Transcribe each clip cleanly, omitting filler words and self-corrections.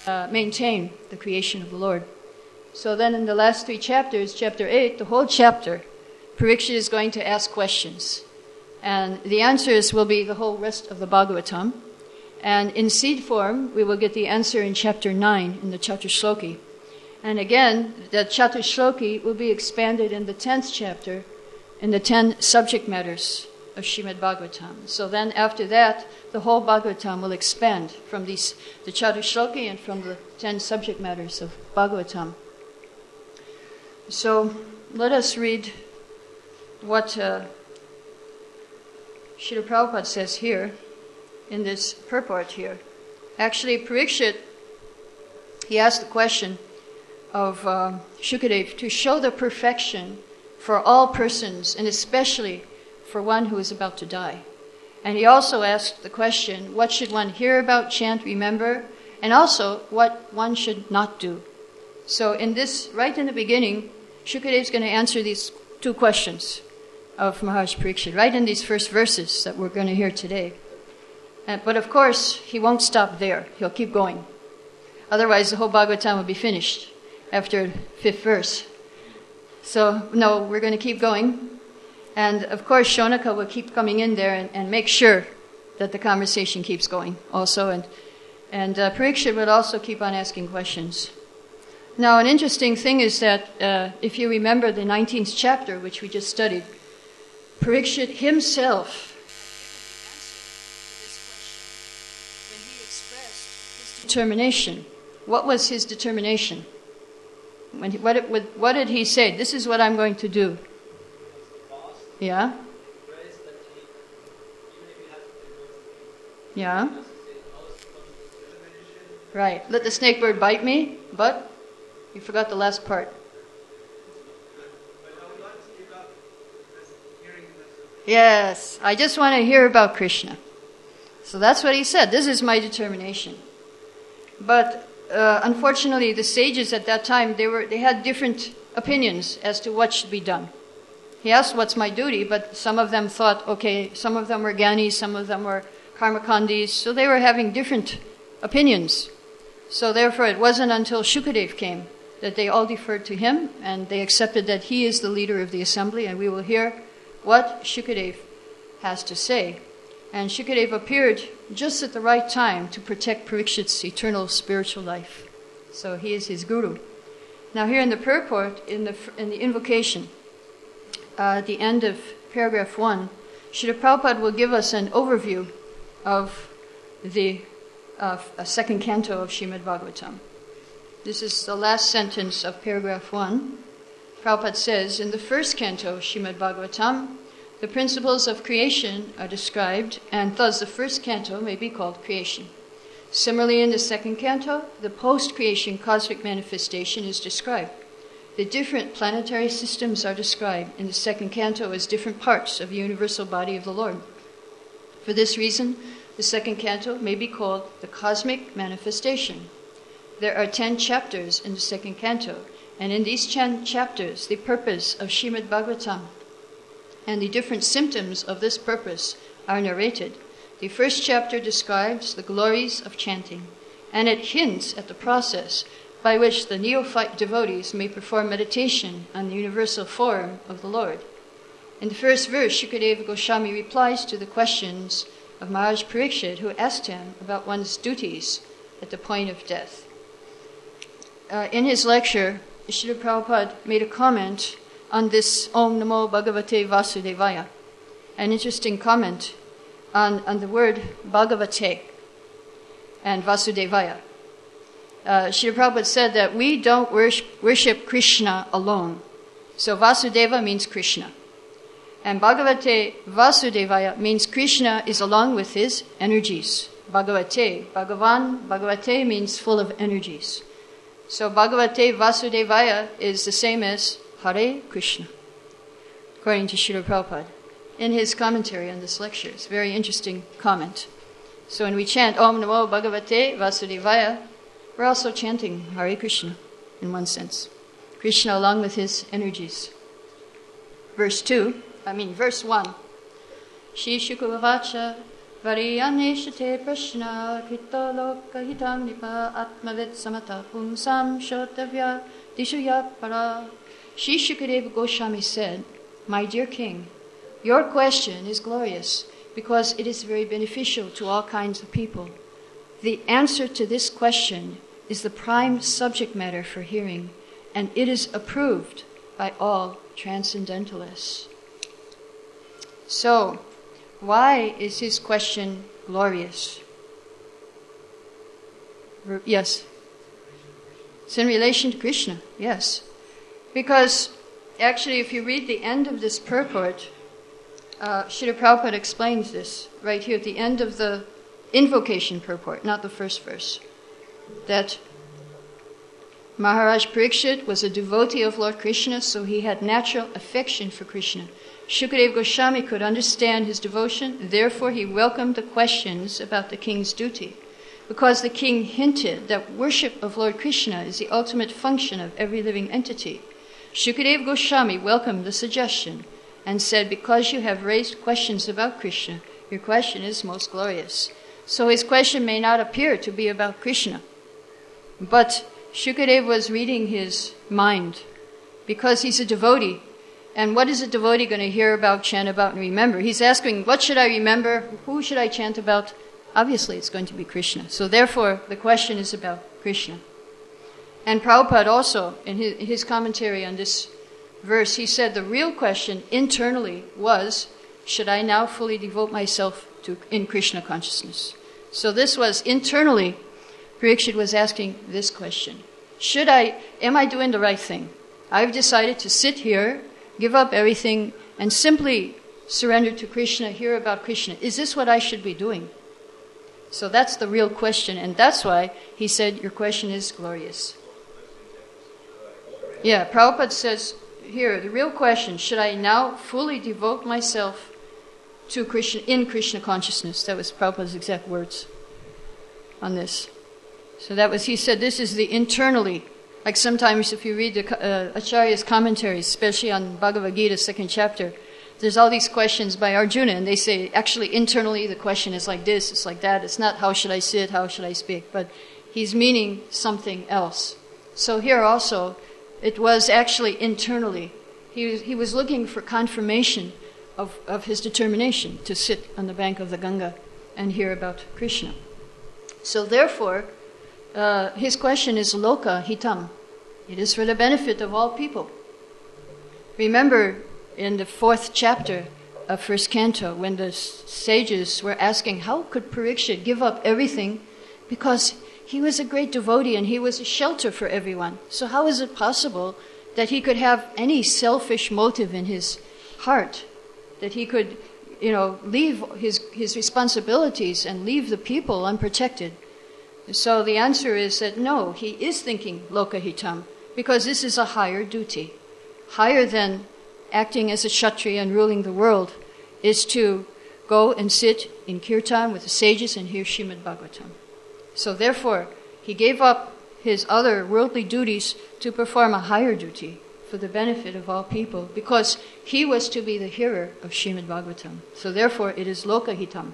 maintain the creation of the Lord. So then in the last 3 chapters, chapter 8, the whole chapter, Parikshit is going to ask questions. And the answers will be the whole rest of the Bhagavatam. And in seed form, we will get the answer in chapter 9 in the Chaturshloki. And again, the Chaturshloki will be expanded in the 10th chapter in the 10 subject matters of Srimad Bhagavatam. So then after that, the whole Bhagavatam will expand from the Chaturshloki and from the 10 subject matters of Bhagavatam. So let us read what Srila Prabhupada says here in this purport here. Actually, Parikshit, he asked the question of Shukadev to show the perfection for all persons, and especially for one who is about to die. And he also asked the question, what should one hear about, chant, remember, and also what one should not do. So in this, right in the beginning, Shukadev is going to answer these 2 questions of Maharaj Parikshit, right in these first verses that we're going to hear today. But of course, he won't stop there. He'll keep going. Otherwise, the whole Bhagavatam will be finished after 5th verse. So, no, we're going to keep going. And of course, Shonaka will keep coming in there and make sure that the conversation keeps going also. And Parikshit will also keep on asking questions. Now, an interesting thing is that if you remember the 19th chapter, which we just studied, Parikshit himself when he expressed his determination. What was his determination? What did he say? This is what I'm going to do. Yeah? Yeah? Right. Let the snake bird bite me, but you forgot the last part. Yes, I just want to hear about Krishna. So that's what he said. This is my determination. But unfortunately, the sages at that time, they had different opinions as to what should be done. He asked, what's my duty? But some of them thought, okay, some of them were Gyanis, some of them were Karmakandis, so they were having different opinions. So therefore, it wasn't until Shukadev came that they all deferred to him, and they accepted that he is the leader of the assembly, and we will hear what Shukadev has to say. And Shukadev appeared just at the right time to protect Parikshit's eternal spiritual life. So he is his guru. Now here in the purport, in the invocation, at the end of paragraph 1, Srila Prabhupada will give us an overview of the second canto of Srimad Bhagavatam. This is the last sentence of paragraph 1. Prabhupada says, in the first canto of Srimad Bhagavatam, the principles of creation are described, and thus the first canto may be called creation. Similarly, in the second canto, the post-creation cosmic manifestation is described. The different planetary systems are described in the second canto as different parts of the universal body of the Lord. For this reason, the second canto may be called the cosmic manifestation. There are 10 chapters in the second canto, and in these 10 chapters, the purpose of Srimad Bhagavatam and the different symptoms of this purpose are narrated. The first chapter describes the glories of chanting, and it hints at the process by which the neophyte devotees may perform meditation on the universal form of the Lord. In the first verse, Shukadeva Goswami replies to the questions of Maharaj Parikshit, who asked him about one's duties at the point of death. In his lecture, Srila Prabhupada made a comment on this Om Namo Bhagavate Vasudevaya, an interesting comment on the word Bhagavate and Vasudevaya. Srila Prabhupada said that we don't worship Krishna alone. So Vasudeva means Krishna. And Bhagavate Vasudevaya means Krishna is along with his energies. Bhagavate, Bhagavan, Bhagavate means full of energies. So Bhagavate Vasudevaya is the same as Hare Krishna, according to Srila Prabhupada, in his commentary on this lecture. It's a very interesting comment. So when we chant Om Namo Bhagavate Vasudevaya, we're also chanting Hare Krishna, in one sense. Krishna along with his energies. Verse 1. Shri Shukavacha Variyaneshate prashna krita loka hitam nipa atmavet samata pumsam shotavya dishuya para. Sri Shukadeva Goswami said, "My dear king, your question is glorious because it is very beneficial to all kinds of people. The answer to this question is the prime subject matter for hearing, and it is approved by all transcendentalists." So, why is his question glorious? Yes. It's in relation to Krishna, yes. Because actually, if you read the end of this purport, Srila Prabhupada explains this right here at the end of the invocation purport, not the first verse, that Maharaj Parikshit was a devotee of Lord Krishna, so he had natural affection for Krishna. Shukadeva Goswami could understand his devotion, therefore he welcomed the questions about the king's duty, because the king hinted that worship of Lord Krishna is the ultimate function of every living entity. Shukadeva Goswami welcomed the suggestion and said, "Because you have raised questions about Krishna, your question is most glorious." So his question may not appear to be about Krishna, but Shukadeva was reading his mind because he's a devotee. And what is a devotee going to hear about, chant about, and remember? He's asking, what should I remember? Who should I chant about? Obviously, it's going to be Krishna. So therefore, the question is about Krishna. And Prabhupada also, in his commentary on this verse, he said the real question internally was, should I now fully devote myself in Krishna consciousness? So this was internally, Parikshit was asking this question. Am I doing the right thing? I've decided to sit here, give up everything, and simply surrender to Krishna, hear about Krishna. Is this what I should be doing? So that's the real question, and that's why he said, your question is glorious. Yeah, Prabhupada says here, the real question, should I now fully devote myself to Krishna, in Krishna consciousness? That was Prabhupada's exact words on this. So he said this is the internally. Like sometimes if you read the Acharya's commentaries, especially on Bhagavad Gita, 2nd chapter, there's all these questions by Arjuna, and they say, actually, internally, the question is like this, it's like that. It's not how should I sit, how should I speak, but he's meaning something else. So here also, it was actually internally. He was looking for confirmation of his determination to sit on the bank of the Ganga and hear about Krishna. So therefore, his question is loka hitam. It is for the benefit of all people. Remember in the 4th chapter of 1st canto, when the sages were asking, how could Parikshit give up everything? Because he was a great devotee and he was a shelter for everyone. So how is it possible that he could have any selfish motive in his heart? That he could, leave his responsibilities and leave the people unprotected? So the answer is that no, he is thinking lokahitam, because this is a higher duty. Higher than acting as a Kshatriya and ruling the world is to go and sit in kirtan with the sages and hear Srimad Bhagavatam. So therefore, he gave up his other worldly duties to perform a higher duty for the benefit of all people, because he was to be the hearer of Srimad Bhagavatam. So therefore, it is lokahitam.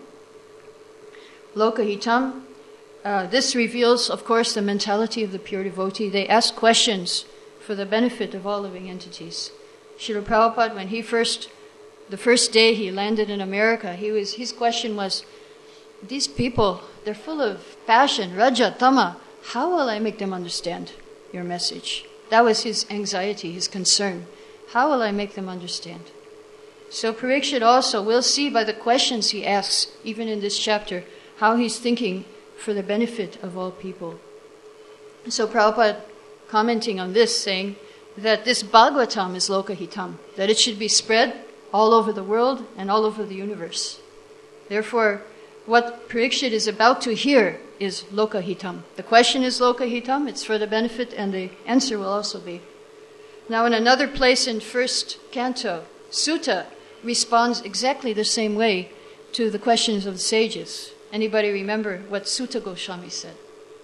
Lokahitam. This reveals, of course, the mentality of the pure devotee. They ask questions for the benefit of all living entities. Srila Prabhupada, when the first day he landed in America, his question was, these people, they're full of passion, raja, tama. How will I make them understand your message? That was his anxiety, his concern. How will I make them understand? So Parikshit also, we'll see by the questions he asks, even in this chapter, how he's thinking for the benefit of all people. So Prabhupada commenting on this, saying that this Bhagavatam is lokahitam, that it should be spread all over the world and all over the universe. Therefore, what Parikshit is about to hear is lokahitam. The question is lokahitam, it's for the benefit, and the answer will also be. Now in another place in 1st canto, Sutta responds exactly the same way to the questions of the sages. Anybody remember what Sutta Goswami said?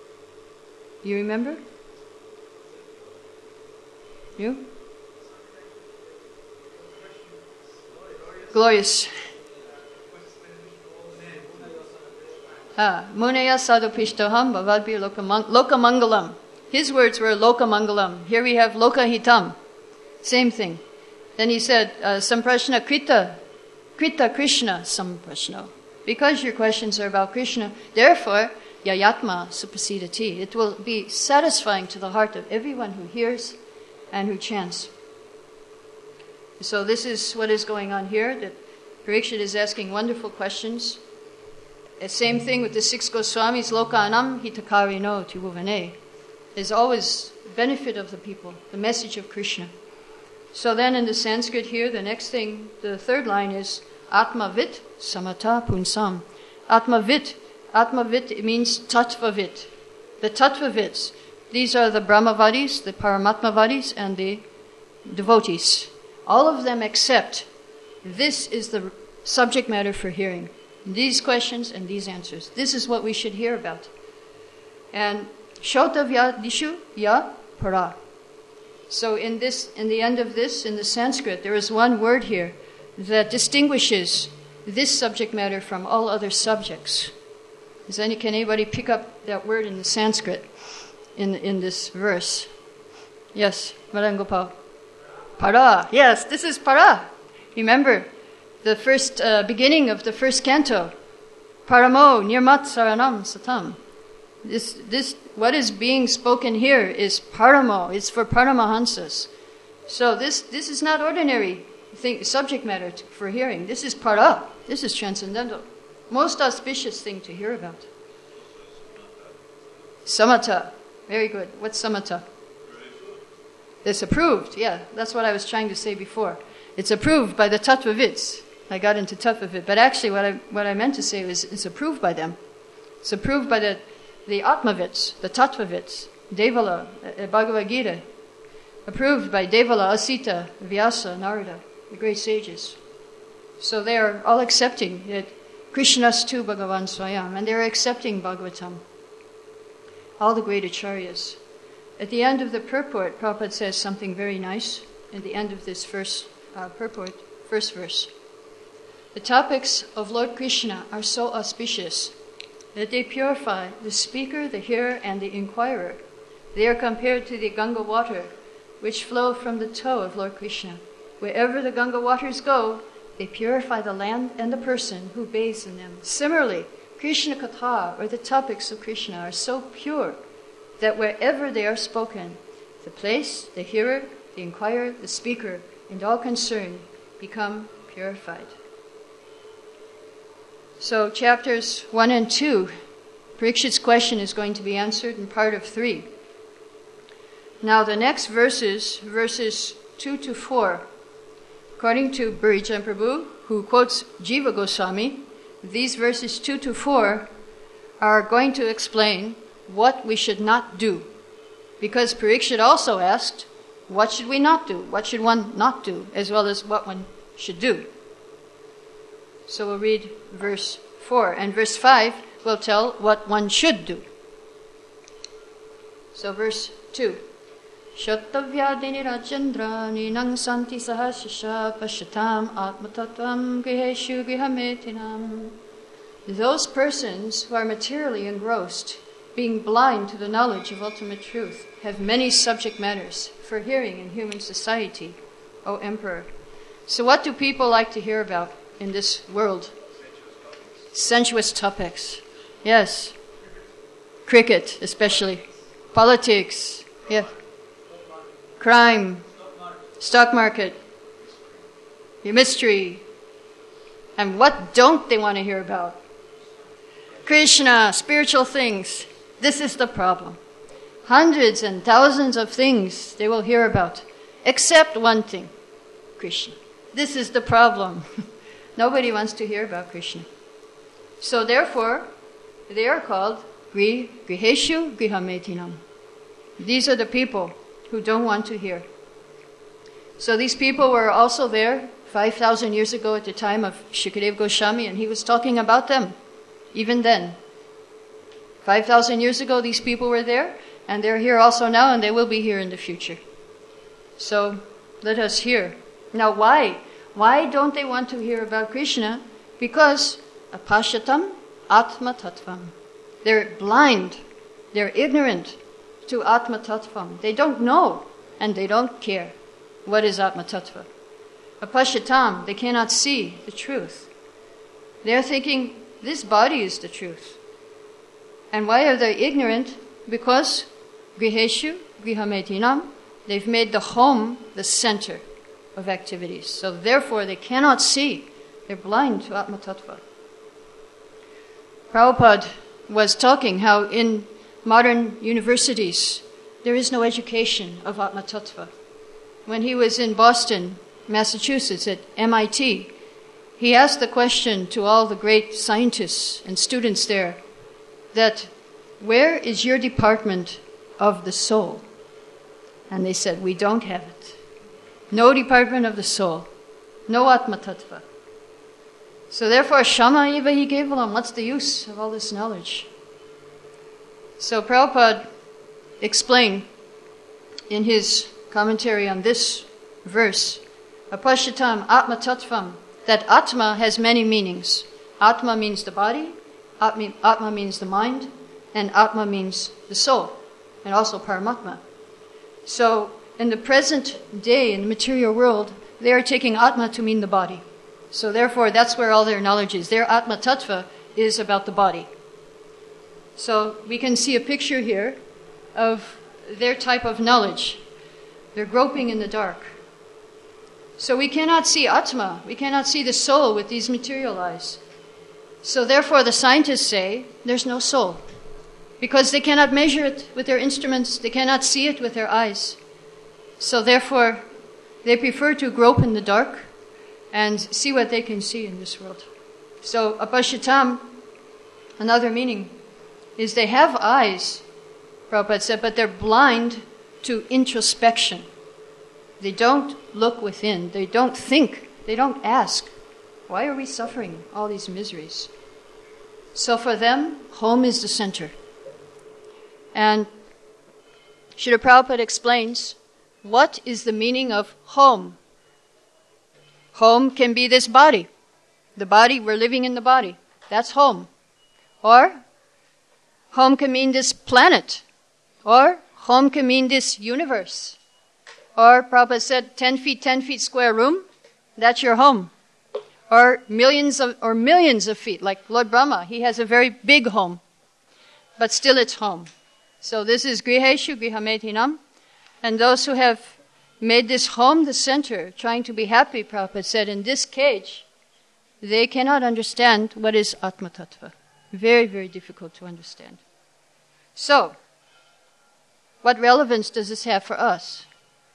You remember? You? Munaya sadupishtoham bhavadbhi lokamangalam. His words were lokamangalam. Here we have lokahitam. Same thing. Then he said, samprashna krita Krishna samprashno. Because your questions are about Krishna, therefore, yayatma suprasidati. It will be satisfying to the heart of everyone who hears and who chants. So this is what is going on here, that Parikshit is asking wonderful questions. The same thing with the 6 Goswamis, lokanam hitakarino tribhuvane. There's always benefit of the people, the message of Krishna. So then in the Sanskrit here, the next thing, the third line is Atmavit samata punsam. Atmavit. Atmavit, it means tattvavit. The tattvavits. These are the Brahmavadis, the Paramatmavadis, and the devotees. All of them accept this is the subject matter for hearing. These questions and these answers. This is what we should hear about. And Shotavya dishu ya para. So in the end of this, in the Sanskrit, there is one word here that distinguishes this subject matter from all other subjects. Can anybody pick up that word in the Sanskrit in this verse? Yes, Madam Gopal. Para. Yes, this is para. Remember the first beginning of the first canto. Paramo nirmat saranam satam. This what is being spoken here is paramo. It's for paramahansas. So this is not ordinary subject matter for hearing. This is para. This is transcendental. Most auspicious thing to hear about. Samatha. Very good. What's samatha? It's approved. Yeah, that's what I was trying to say before. It's approved by the tattvavits. I got into tattvavit. But actually what I meant to say was it's approved by them. It's approved by the atmavits, the tattvavits, Devala, Bhagavad Gita. Approved by Devala, Asita, Vyasa, Narada, the great sages. So they are all accepting that Krishnastu Bhagavan Swayam, and they're accepting Bhagavatam. All the great acharyas. At the end of the purport, Prabhupada says something very nice. At the end of this first purport, first verse. The topics of Lord Krishna are so auspicious that they purify the speaker, the hearer, and the inquirer. They are compared to the Ganga water, which flow from the toe of Lord Krishna. Wherever the Ganga waters go, they purify the land and the person who bathes in them. Similarly, Krishna Katha, or the topics of Krishna, are so pure that wherever they are spoken, the place, the hearer, the inquirer, the speaker, and all concerned become purified. So chapters 1 and 2, Parikshit's question is going to be answered in part of 3. Now the next verses 2 to 4, according to Burijan Prabhu, who quotes Jiva Goswami, these verses 2 to 4 are going to explain what we should not do. Because Parikshit also asked, what should we not do? What should one not do? As well as what one should do. So we'll read verse 4. And verse 5 will tell what one should do. So verse 2. Shattavyadini rajendra ninang santi sahasisha pashatam atmatattvam griheshu grihametinam. Those persons who are materially engrossed, being blind to the knowledge of ultimate truth, have many subject matters for hearing in human society, O Emperor. So what do people like to hear about in this world? Sensuous topics. Yes. Cricket, especially. Politics. Yeah. Crime. Stock market. Mystery. And what don't they want to hear about? Krishna, spiritual things. This is the problem. Hundreds and thousands of things they will hear about, except one thing, Krishna. This is the problem. Nobody wants to hear about Krishna. So therefore, they are called griheshu grihametinam. These are the people who don't want to hear. So these people were also there 5,000 years ago at the time of Shukadeva Goswami, and he was talking about them. Even then, 5,000 years ago, these people were there, and they're here also now, and they will be here in the future. So let us hear. Now, why? Why don't they want to hear about Krishna? Because apashatam, Atma Tattvam. They're blind. They're ignorant to Atma Tattvam. They don't know and they don't care what is Atma Tattva. Apashyatam, they cannot see the truth. They're thinking this body is the truth. And why are they ignorant? Because griheshu, grihametinam, they've made the home the center of activities. So therefore they cannot see. They're blind to Atma Tattva. Prabhupada was talking how in modern universities there is no education of Atma Tattva. When he was in Boston, Massachusetts at MIT, he asked the question to all the great scientists and students there that, where is your department of the soul? And they said, we don't have it. No department of the soul. No Atma Tattva. So therefore, Shama eva hi kevalam, what's the use of all this knowledge? So Prabhupada explained in his commentary on this verse, Apashyatam Atma Tattvam, that Atma has many meanings. Atma means the body, Atma means the mind, and Atma means the soul, and also Paramatma. So in the present day, in the material world, they are taking Atma to mean the body. So therefore, that's where all their knowledge is. Their Atma Tattva is about the body. So we can see a picture here of their type of knowledge. They're groping in the dark. So we cannot see Atma, we cannot see the soul with these material eyes. So therefore the scientists say there's no soul. Because they cannot measure it with their instruments, they cannot see it with their eyes. So therefore they prefer to grope in the dark and see what they can see in this world. So apashyatam, another meaning, is they have eyes, Prabhupada said, but they're blind to introspection. They don't look within. They don't think. They don't ask, why are we suffering all these miseries? So for them, home is the center. And Srila Prabhupada explains, what is the meaning of home? Home can be this body. The body, we're living in the body. That's home. Or home can mean this planet. Or home can mean this universe. Or Prabhupada said 10 feet square room, that's your home. Or millions of feet, like Lord Brahma, he has a very big home, but still it's home. So this is griheshu, grihametinam, and those who have made this home the center, trying to be happy, Prabhupada said, in this cage, they cannot understand what is Atma Tattva. Very, very difficult to understand. So, what relevance does this have for us?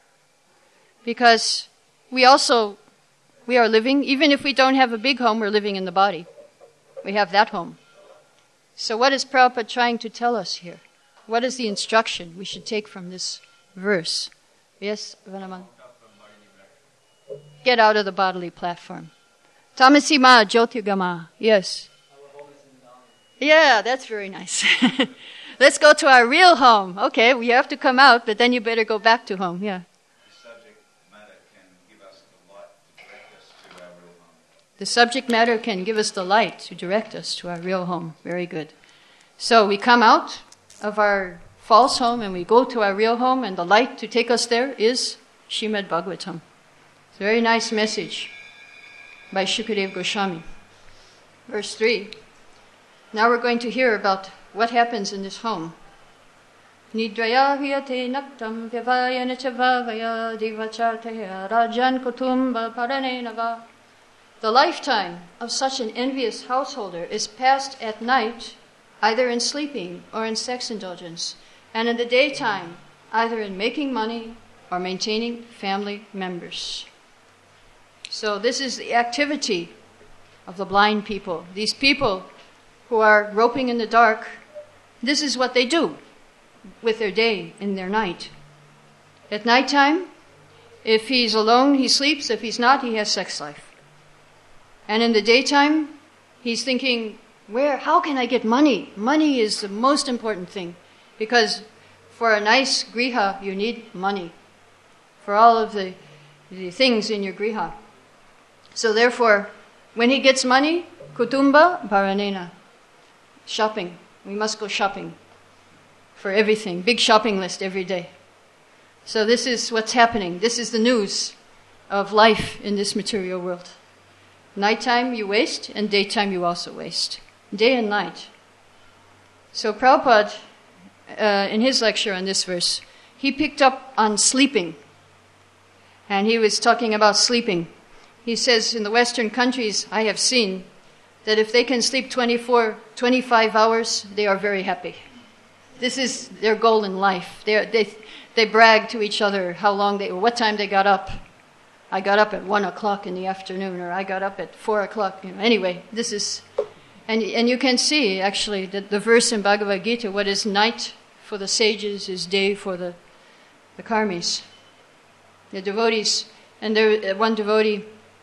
Because we are living, even if we don't have a big home, we're living in the body. We have that home. So what is Prabhupada trying to tell us here? What is the instruction we should take from this verse? Yes, Vanaman? Get out of the bodily platform. Tamasima Jyotirgama. Yes. Yeah, that's very nice. Let's go to our real home. Okay, we have to come out, but then you better go back to home. Yeah. The subject matter can give us the light to direct us to our real home. Very good. So we come out of our false home and we go to our real home, and the light to take us there is Srimad Bhagavatam. It's a very nice message by Shukadev Goswami. Verse 3. Now we're going to hear about what happens in this home. Nidraya hiyate naktam vyavaya nechavavaya divachartaya rajan kutumba paranenava. The lifetime of such an envious householder is passed at night, either in sleeping or in sex indulgence, and in the daytime, either in making money or maintaining family members. So this is the activity of the blind people. These people who are groping in the dark, this is what they do with their day and their night. At nighttime, if he's alone, he sleeps. If he's not, he has sex life. And in the daytime, he's thinking, how can I get money? Money is the most important thing. Because for a nice griha, you need money. For all of the things in your griha. So therefore, when he gets money, kutumba paranena. Shopping. We must go shopping for everything. Big shopping list every day. So this is what's happening. This is the news of life in this material world. Nighttime you waste, and daytime you also waste. Day and night. So Prabhupada, in his lecture on this verse, he picked up on sleeping. And he was talking about sleeping. He says, in the Western countries, I have seen that if they can sleep 25 hours, they are very happy. This is their goal in life. They brag to each other what time they got up. I got up at 1 o'clock in the afternoon, or I got up at 4 o'clock. Anyway, this is, and you can see actually that the verse in Bhagavad Gita, what is night for the sages is day for the karmis, the devotees. And there, one devotee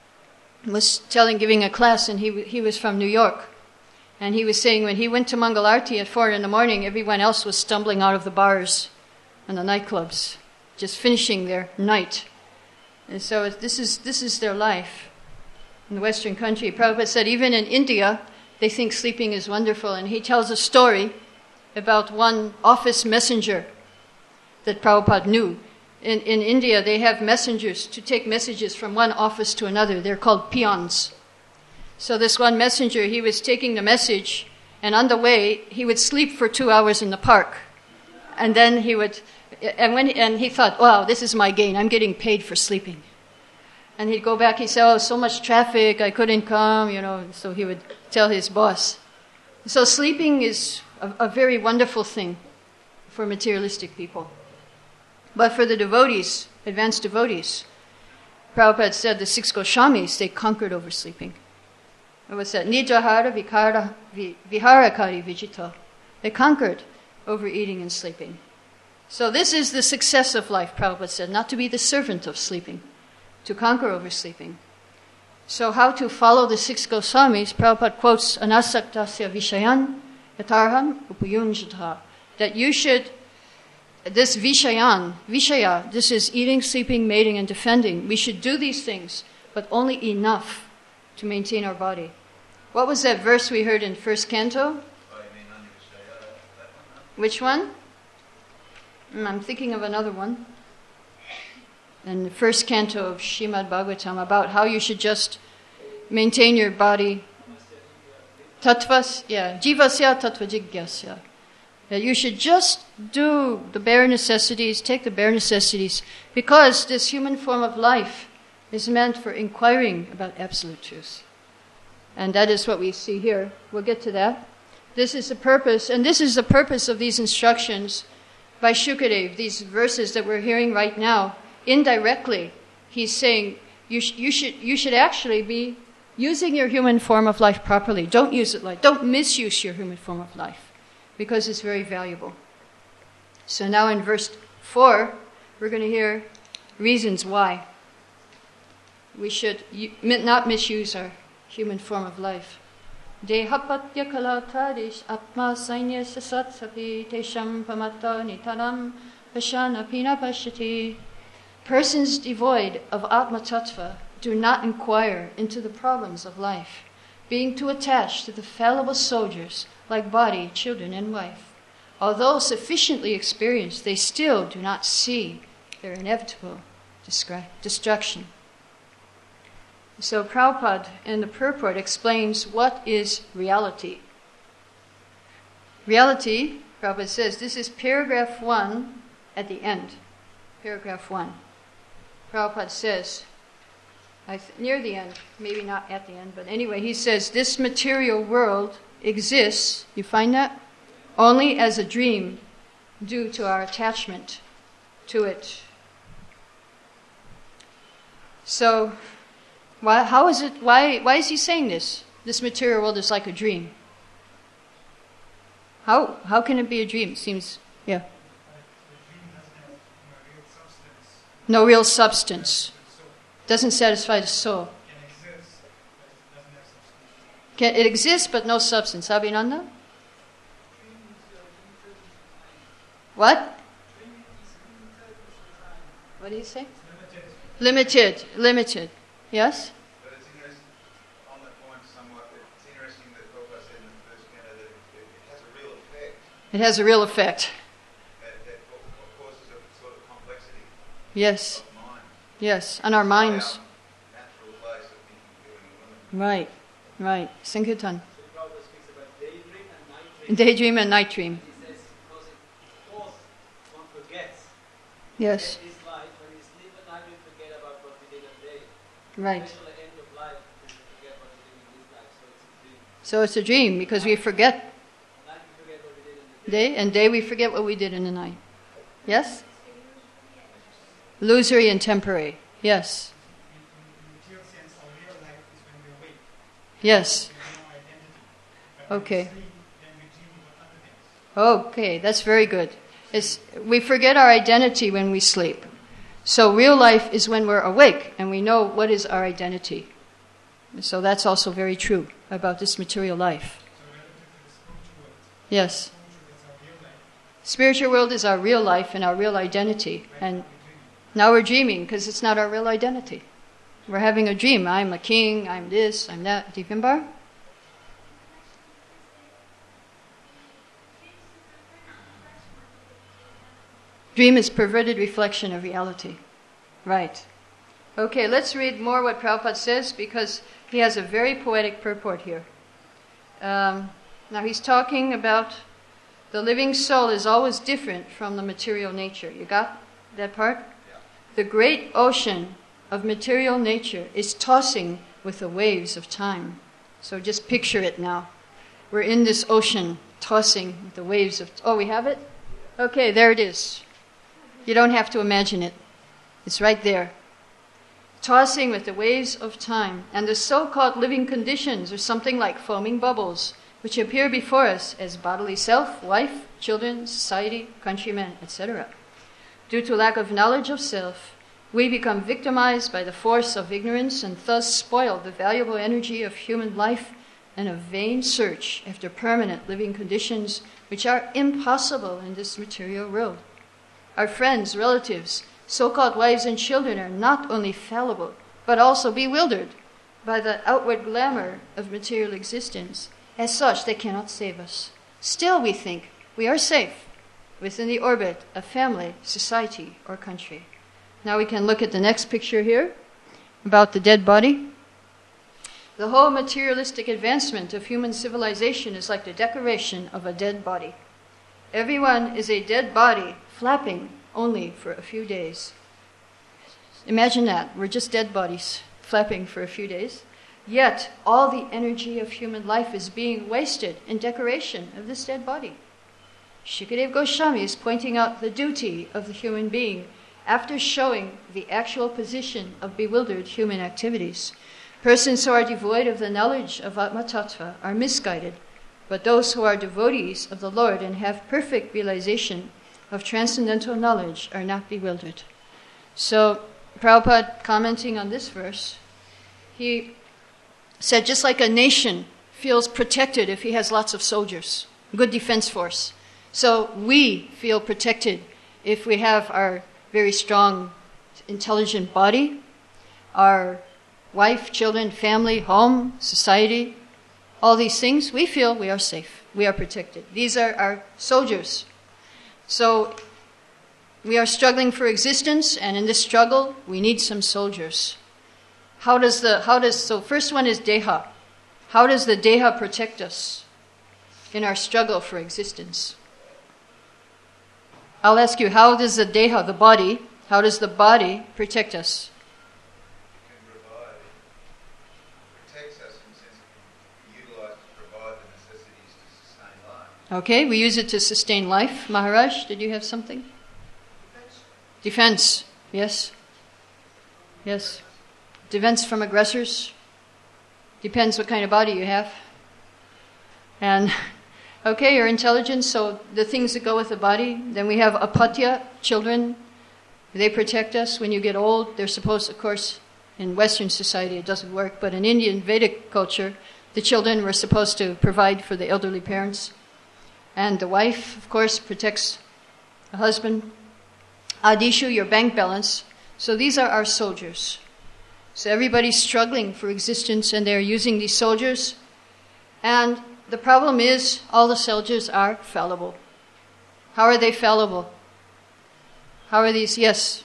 was giving a class, and he was from New York. And he was saying when he went to Mangal Arati at 4 in the morning, everyone else was stumbling out of the bars and the nightclubs, just finishing their night. And so this is their life in the Western country. Prabhupada said even in India, they think sleeping is wonderful. And he tells a story about one office messenger that Prabhupada knew. In India, they have messengers to take messages from one office to another. They're called peons. So this one messenger, he was taking the message, and on the way, he would sleep for 2 hours in the park. And then he would, and he thought, wow, this is my gain. I'm getting paid for sleeping. And he'd go back, he'd say, oh, so much traffic, I couldn't come, So he would tell his boss. So sleeping is a very wonderful thing for materialistic people. But for the devotees, advanced devotees, Prabhupada said the 6 Goswamis, they conquered over sleeping. It was that Nijahara Viharakari Vijita. They conquered over eating and sleeping. So this is the success of life, Prabhupada said, not to be the servant of sleeping, to conquer over sleeping. So how to follow the 6 Goswamis, Prabhupada quotes Anasaktasya Vishayan Yatarham Upayunjata, that you should, this Vishaya, this is eating, sleeping, mating, and defending. We should do these things, but only enough to maintain our body. What was that verse we heard in first canto? Which one? I'm thinking of another one. In the first canto of Srimad Bhagavatam, about how you should just maintain your body. Jivasya tattva jigyasya. That you should just do the bare necessities, take the bare necessities, because this human form of life is meant for inquiring about absolute truth. And that is what we see here. We'll get to that. This is the purpose, and this is the purpose of these instructions by Shukadev, these verses that we're hearing right now. Indirectly, he's saying you should actually be using your human form of life properly. Don't misuse your human form of life, because it's very valuable. So now in verse 4, we're going to hear reasons why we should not misuse our human form of life. Dehapatya kalatadish atma sainya sasatsapi tesham pamata nitaram pashana pina pashati. Persons devoid of Atma Tattva do not inquire into the problems of life, being too attached to the fallible soldiers like body, children, and wife. Although sufficiently experienced, they still do not see their inevitable destruction. So Prabhupada in the purport explains what is reality. Reality, Prabhupada says, this is paragraph 1 at the end. Paragraph 1. Prabhupada says, near the end, maybe not at the end, but anyway, he says, this material world exists, you find that? Only as a dream due to our attachment to it. So, why is he saying this? This material world is like a dream. How can it be a dream? It seems, yeah. No real substance. Doesn't satisfy the soul. It exists, but no substance. Abhinanda? What? What do you say? Limited. Yes? But it's interesting, on that point somewhat, it's interesting that Prabhupada said in the first canto that It has a real effect. That causes a sort of complexity Yes. of mind. Yes. And our minds. Our natural place of thinking, feeling, and learning. Right. Sankirtan. So Prabhupada speaks about daydream and night dream. Daydream and night dream. He says, because of course one forgets. Yes. In his life, when we sleep at night, we forget about what we did in the day. Right. Especially end of life, we forget what we did in this life. So it's a dream. So it's a dream because we forget At night we forget what we did in the day. day, and day we forget what we did in the night. Yes? Illusory and temporary. Yes. In material sense, our real life is when we awake. Yes. We have no identity. But Okay. when we sleep, then we dream about other things. Okay, that's very good. We forget our identity when we sleep. So real life is when we're awake and we know what is our identity. So that's also very true about this material life. So relative to the spiritual world, Yes. spiritual is our real life. Spiritual world is our real life and our real identity. And now we're dreaming because it's not our real identity. We're having a dream. I'm a king, I'm this, I'm that. Do you remember? Dream is perverted reflection of reality. Right. Okay, let's read more what Prabhupada says because he has a very poetic purport here. Now he's talking about the living soul is always different from the material nature. You got that part? Yeah. The great ocean of material nature is tossing with the waves of time. So just picture it now. We're in this ocean tossing with the waves of... Oh, we have it? Okay, there it is. You don't have to imagine it. It's right there. Tossing with the waves of time. And the so-called living conditions are something like foaming bubbles, which appear before us as bodily self, wife, children, society, countrymen, etc. Due to lack of knowledge of self, we become victimized by the force of ignorance and thus spoil the valuable energy of human life in a vain search after permanent living conditions which are impossible in this material world. Our friends, relatives, so-called wives and children are not only fallible, but also bewildered by the outward glamour of material existence. As such, they cannot save us. Still, we think we are safe within the orbit of family, society, or country. Now we can look at the next picture here about the dead body. The whole materialistic advancement of human civilization is like the decoration of a dead body. Everyone is a dead body, flapping only for a few days. Imagine that. We're just dead bodies, flapping for a few days. Yet, all the energy of human life is being wasted in decoration of this dead body. Shukadeva Goswami is pointing out the duty of the human being after showing the actual position of bewildered human activities. Persons who are devoid of the knowledge of Atma Tattva are misguided, but those who are devotees of the Lord and have perfect realization of transcendental knowledge are not bewildered. So, Prabhupada, commenting on this verse, he said just like a nation feels protected if he has lots of soldiers, good defense force. So we feel protected if we have our very strong, intelligent body, our wife, children, family, home, society, all these things, we feel we are safe, we are protected. These are our soldiers. So we are struggling for existence, and in this struggle, we need some soldiers. So first one is Deha. How does the Deha protect us in our struggle for existence? I'll ask you, how does the Deha, the body, how does the body protect us? It protects us in the sense it can be utilised to provide the necessities to sustain life. Okay, we use it to sustain life. Maharaj, did you have something? Defense, yes. Yes. Defense from aggressors. Depends what kind of body you have. And, okay, your intelligence, so the things that go with the body. Then we have apatya, children. They protect us when you get old. They're supposed, of course, in Western society it doesn't work, but in Indian Vedic culture, the children were supposed to provide for the elderly parents. And the wife, of course, protects the husband. Adishu, your bank balance. So these are our soldiers. So everybody's struggling for existence and they're using these soldiers. And the problem is all the soldiers are fallible. How are they fallible? How are these? Yes.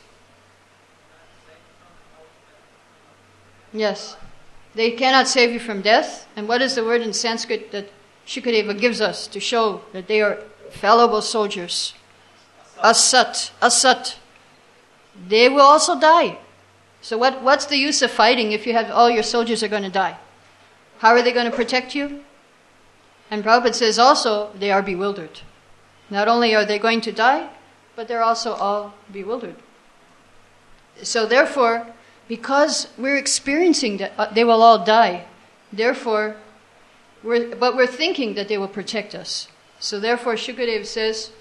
Yes. They cannot save you from death. And what is the word in Sanskrit that Shukadeva gives us to show that they are fallible soldiers? Asat. Asat. They will also die. So what's the use of fighting if you have all your soldiers are going to die? How are they going to protect you? And Prabhupada says also they are bewildered. Not only are they going to die, but they're also all bewildered. So therefore, because we're experiencing that they will all die, therefore, we're thinking that they will protect us. So therefore, Shukadeva says,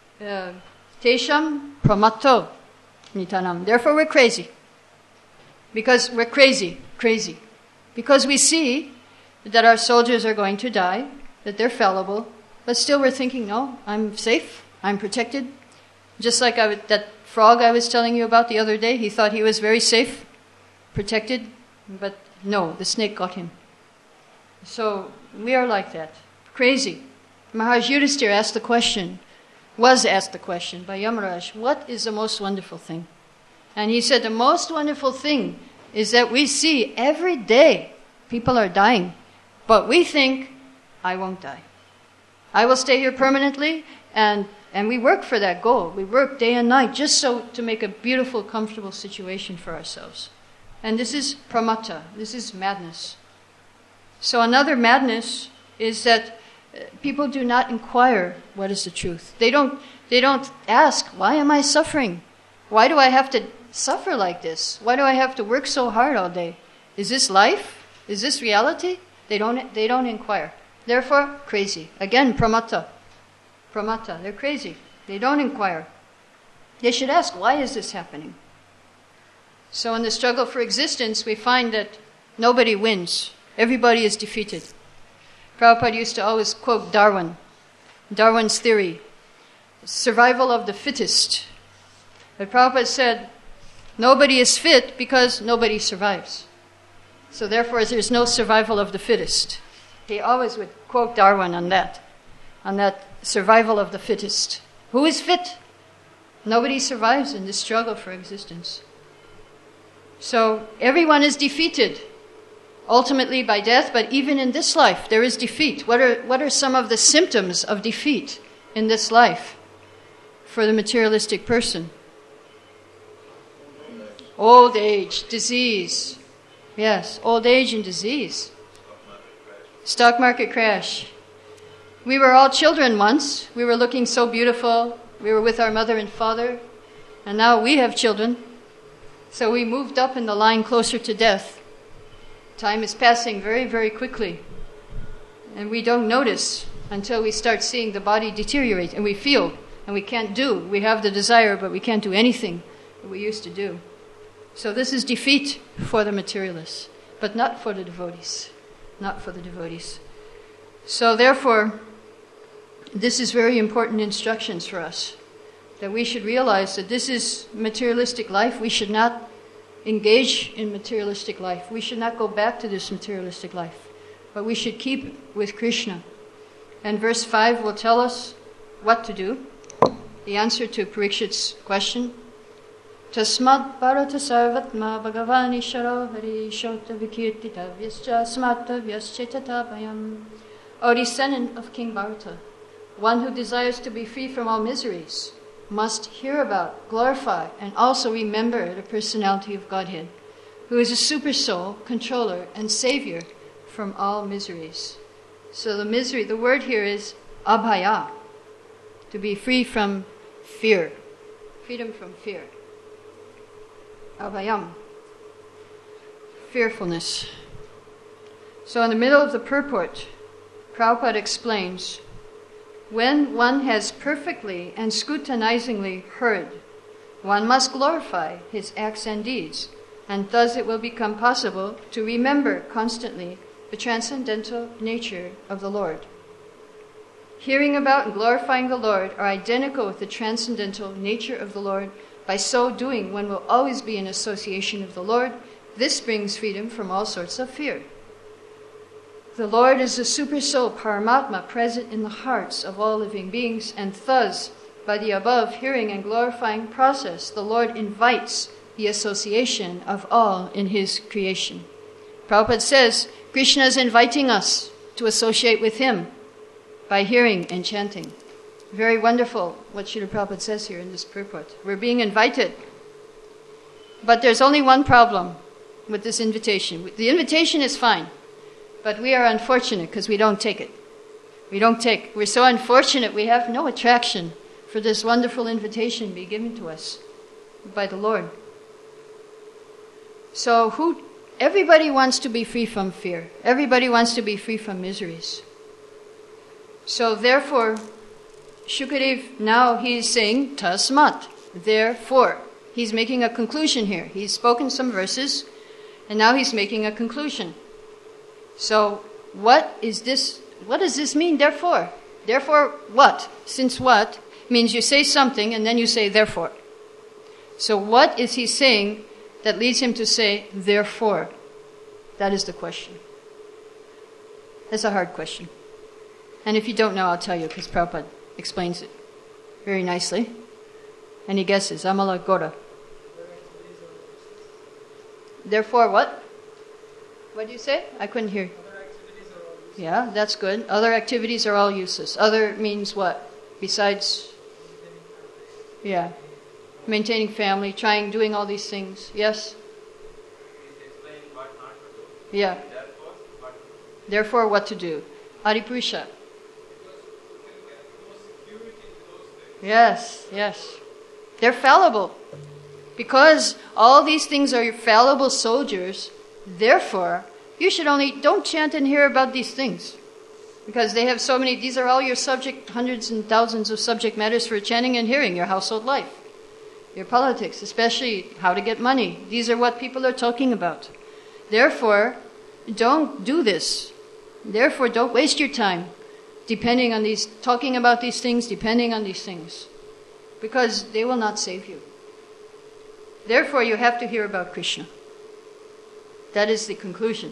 Tesham pramato nitanam. Therefore, we're crazy. Because we're crazy. Because we see that our soldiers are going to die, that they're fallible, but still we're thinking, no, I'm safe, I'm protected. Just like that frog I was telling you about the other day, he thought he was very safe, protected, but no, the snake got him. So we are like that, crazy. Maharaj Yudhisthira was asked the question by Yamaraj, what is the most wonderful thing? And he said the most wonderful thing is that we see every day people are dying, but we think, I won't die. I will stay here permanently, and we work for that goal. We work day and night just so to make a beautiful, comfortable situation for ourselves. And this is pramata. This is madness. So another madness is that people do not inquire what is the truth. They don't ask, why am I suffering? Why do I have to suffer like this? Why do I have to work so hard all day? Is this life? Is this reality? They don't inquire. Therefore, crazy. Again, pramata. They're crazy. They don't inquire. They should ask, why is this happening? So in the struggle for existence, we find that nobody wins. Everybody is defeated. Prabhupada used to always quote Darwin's theory, survival of the fittest. But Prabhupada said, nobody is fit because nobody survives. So therefore, there's no survival of the fittest. He always would quote Darwin on that survival of the fittest. Who is fit? Nobody survives in this struggle for existence. So everyone is defeated, ultimately by death, but even in this life there is defeat. What are some of the symptoms of defeat in this life for the materialistic person? Old age, disease. Yes, old age and disease. Stock market crash. We were all children once. We were looking so beautiful. We were with our mother and father. And now we have children. So we moved up in the line closer to death. Time is passing very, very quickly. And we don't notice until we start seeing the body deteriorate. And we feel, and we can't do. We have the desire, but we can't do anything that we used to do. So this is defeat for the materialists, but not for the devotees. Not for the devotees. So therefore, this is very important instructions for us, that we should realize that this is materialistic life. We should not engage in materialistic life. We should not go back to this materialistic life, but we should keep with Krishna. And verse 5 will tell us what to do. The answer to Parikshit's question. Tasmat bharata sarvatma bhagavani sharo hari shota vikirtita vyascha smarta vyaschetatabhayam. O descendant of King Bharata, one who desires to be free from all miseries must hear about, glorify, and also remember the personality of Godhead, who is a super soul, controller, and savior from all miseries. So the word here is abhaya, to be free from fear, freedom from fear. Abhayam, fearfulness. So in the middle of the purport, Prabhupada explains, when one has perfectly and scrutinizingly heard, one must glorify his acts and deeds, and thus it will become possible to remember constantly the transcendental nature of the Lord. Hearing about and glorifying the Lord are identical with the transcendental nature of the Lord. By so doing, one will always be in association of the Lord. This brings freedom from all sorts of fear. The Lord is the super soul, Paramatma, present in the hearts of all living beings, and thus, By the above hearing and glorifying process, the Lord invites the association of all in His creation. Prabhupada says, Krishna is inviting us to associate with Him by hearing and chanting. Very wonderful what Srila Prabhupada says here in this purport. We're being invited. But there's only one problem with this invitation. The invitation is fine, but we are unfortunate because we don't take it. We're so unfortunate we have no attraction for this wonderful invitation being given to us by the Lord. So everybody wants to be free from fear. Everybody wants to be free from miseries. So therefore, Shukadev, now he's saying, Tasmat, therefore. He's making a conclusion here. He's spoken some verses, and now he's making a conclusion. So what does this mean, therefore? Therefore what? Since what means you say something and then you say therefore. So what is he saying that leads him to say therefore? That is the question. That's a hard question. And if you don't know, I'll tell you, because Prabhupada explains it very nicely. And he guesses, Amala Gora. Therefore what? What do you say? I couldn't hear. Other activities are all useless. Yeah, that's good. Other activities are all useless. Other means what? Besides, yeah, maintaining family, doing all these things. Yes? He's explaining what not to do. Yeah. Therefore, what to do. Therefore, what to do? Adipurusha. Because you can get no security in those things. Yes. They're fallible. Because all these things are your fallible soldiers, therefore, you should don't chant and hear about these things. Because they have so many, these are all your hundreds and thousands of subject matters for chanting and hearing, your household life, your politics, especially how to get money. These are what people are talking about. Therefore, don't do this. Therefore, don't waste your time talking about these things, depending on these things. Because they will not save you. Therefore, you have to hear about Krishna. That is the conclusion.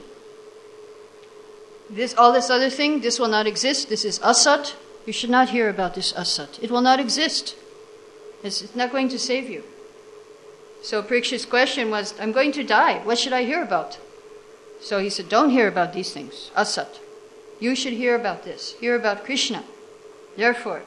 All this other thing, this will not exist. This is asat. You should not hear about this asat. It will not exist. It's not going to save you. So Parikshit's question was, I'm going to die. What should I hear about? So he said, don't hear about these things. Asat. You should hear about this. Hear about Krishna. Therefore.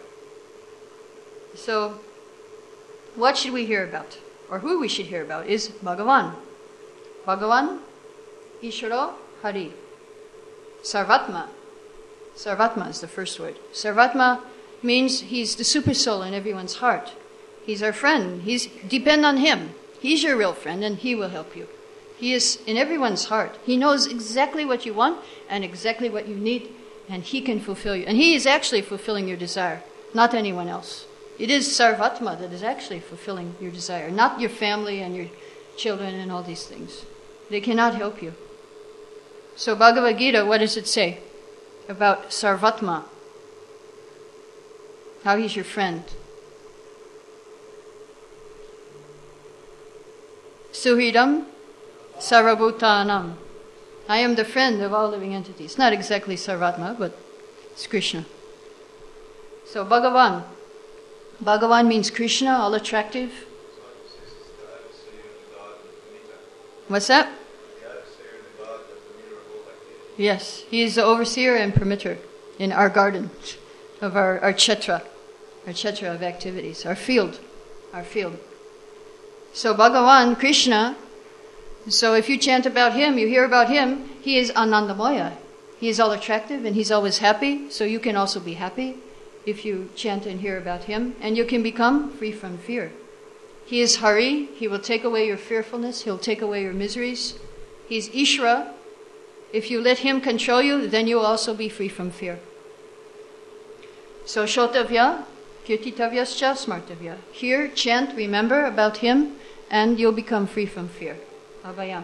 So, what should we hear about? Or who we should hear about is Bhagavan. Bhagavan, Ishvara, Hari. Sarvatma. Sarvatma is the first word. Sarvatma means he's the super soul in everyone's heart. He's our friend. Depend on him. He's your real friend and he will help you. He is in everyone's heart. He knows exactly what you want and exactly what you need, and he can fulfill you. And he is actually fulfilling your desire, not anyone else. It is Sarvatma that is actually fulfilling your desire, not your family and your children and all these things. They cannot help you. So Bhagavad Gita, what does it say about Sarvatma? How he's your friend. Suhridam Sarvabhutanam. I am the friend of all living entities. Not exactly Sarvatma, but it's Krishna. So Bhagavan. Bhagavan means Krishna, all attractive. What's that? Yes, he is the overseer and permitter in our garden of our kshetra of activities, our field. So Bhagavan, Krishna, so if you chant about him, you hear about him, he is Anandamaya. He is all attractive and he's always happy, so you can also be happy if you chant and hear about him, and you can become free from fear. He is Hari, he will take away your fearfulness, he'll take away your miseries. He's Ishvara. If you let him control you, then you will also be free from fear. So Shotavya, Kirtitavyascha, Smartavya. Hear, chant, remember about him, and you'll become free from fear. Abhayam.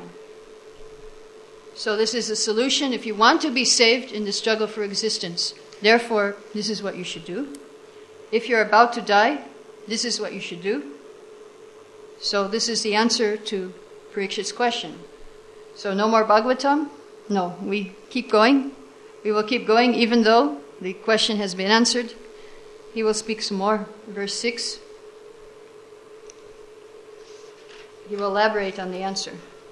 So this is the solution if you want to be saved in the struggle for existence. Therefore, this is what you should do. If you're about to die, this is what you should do. So this is the answer to Parikshit's question. So no more Bhagavatam? No, we keep going. We will keep going even though the question has been answered. he will speak some more. Verse 6. He will elaborate on the answer.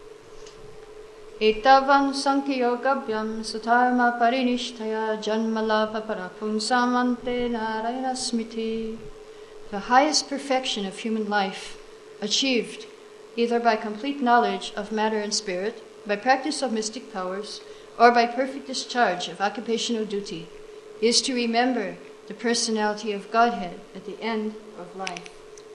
Etavam sankhyogabyam sutarma parinishtaya janmalapa parapumsamante narayana smiti. The highest perfection of human life, achieved either by complete knowledge of matter and spirit, by practice of mystic powers, or by perfect discharge of occupational duty, is to remember the personality of Godhead at the end of life.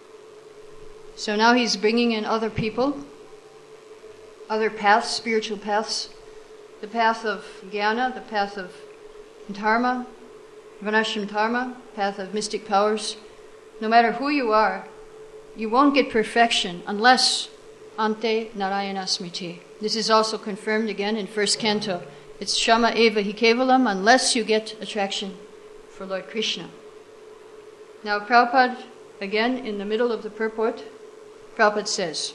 So now he's bringing in other people, other paths, spiritual paths, the path of Jnana, the path of Dharma, Varnashram Dharma, path of mystic powers. No matter who you are, you won't get perfection unless Ante Narayana Smriti. This is also confirmed again in first canto. It's Shama Eva Hi Kevalam, unless you get attraction for Lord Krishna. Now Prabhupada, again in the middle of the purport, Prabhupada says,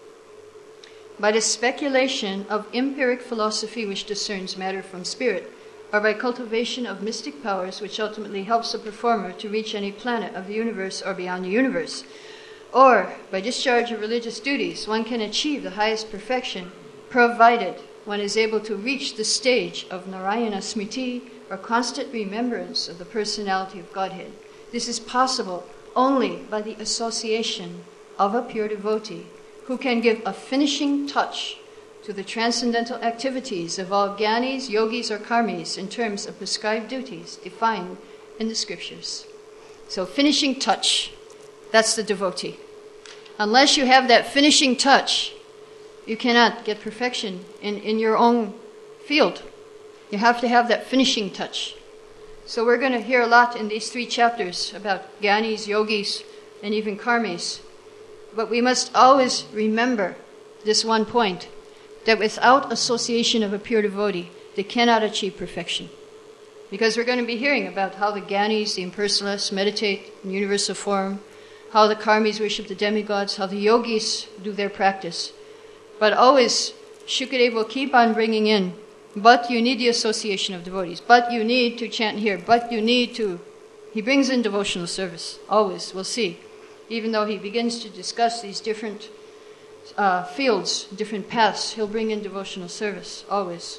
by the speculation of empiric philosophy which discerns matter from spirit, or by cultivation of mystic powers which ultimately helps the performer to reach any planet of the universe or beyond the universe, or by discharge of religious duties, one can achieve the highest perfection, provided one is able to reach the stage of Narayana Smriti, or constant remembrance of the personality of Godhead. This is possible only by the association of a pure devotee who can give a finishing touch to the transcendental activities of all jnanis, yogis, or karmis in terms of prescribed duties defined in the scriptures. So finishing touch, that's the devotee. Unless you have that finishing touch, you cannot get perfection in your own field. You have to have that finishing touch. So we're going to hear a lot in these 3 chapters about jnanis, yogis, and even karmis. But we must always remember this one point, that without association of a pure devotee, they cannot achieve perfection. Because we're going to be hearing about how the jnanis, the impersonalists, meditate in universal form, how the karmis worship the demigods, how the yogis do their practice. But always, Shukadeva will keep on bringing in, but you need the association of devotees, but you need to chant here, but you need to... He brings in devotional service, always, we'll see. Even though he begins to discuss these different fields, different paths, he'll bring in devotional service, always.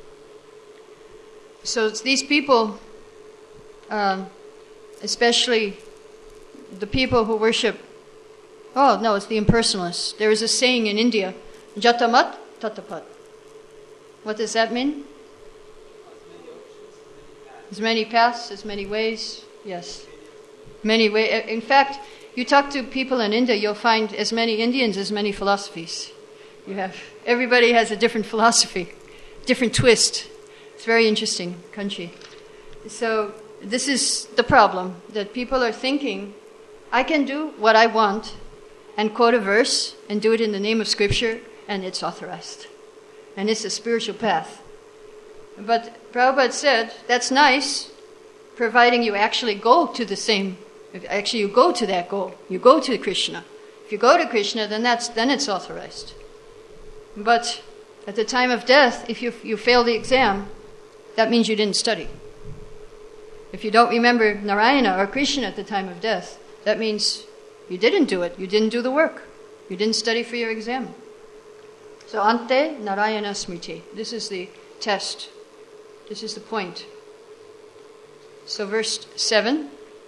So it's these people, especially the people who worship, it's the impersonalists. There is a saying in India, Jatamat Tatapat. What does that mean? As many paths, as many ways. Yes. Many ways. In fact, you talk to people in India, you'll find as many Indians as many philosophies. Everybody has a different philosophy, different twist. It's a very interesting country. So this is the problem, that people are thinking, I can do what I want and quote a verse and do it in the name of Scripture, and it's authorized. And it's a spiritual path. But Prabhupada said, that's nice, providing you actually go to the same. Actually, you go to that goal. You go to Krishna. If you go to Krishna, then it's authorized. But at the time of death, if you fail the exam, that means you didn't study. If you don't remember Narayana or Krishna at the time of death, that means you didn't do it. You didn't do the work. You didn't study for your exam. So Ante Narayana Smriti. This is the test. This is the point. So verse 7.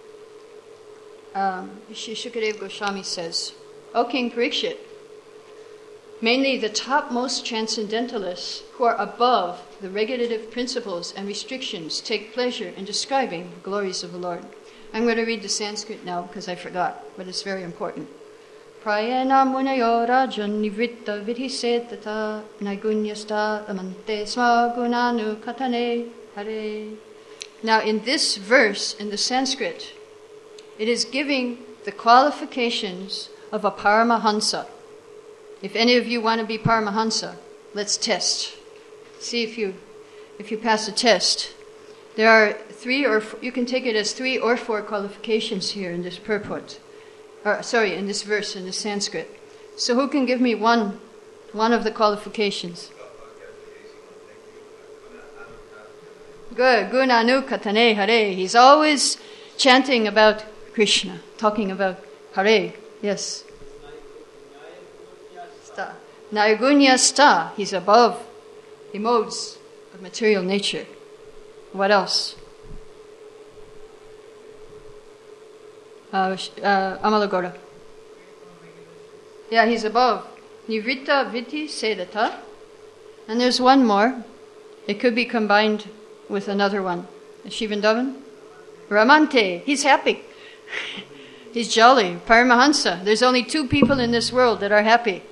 Shukadeva Goswami says, O King Parikshit, mainly the topmost transcendentalists who are above the regulative principles and restrictions take pleasure in describing the glories of the Lord. I'm going to read the Sanskrit now because I forgot, but it's very important. Prayena munayo rajan nivritta vidhisetata naigunyasta amante smagunanu katane hare. Now in this verse, in the Sanskrit, it is giving the qualifications of a Paramahansa. If any of you want to be Paramahansa, let's test. See if you pass the test. There are 3 or 4, you can take it as 3 or 4 qualifications here in this purport. In this verse, in the Sanskrit. So who can give me one of the qualifications? Good. Gunanu katane hare. He's always chanting about Krishna, talking about Hare. Yes. Sta. Nirgunya sta. He's above the modes of material nature. What else? Amalagora. Yeah, he's above. Nivritta Viti Sedata. And there's one more. It could be combined with another one. Shivandavan? Ramante. He's happy. He's jolly. Paramahansa. There's only 2 people in this world that are happy.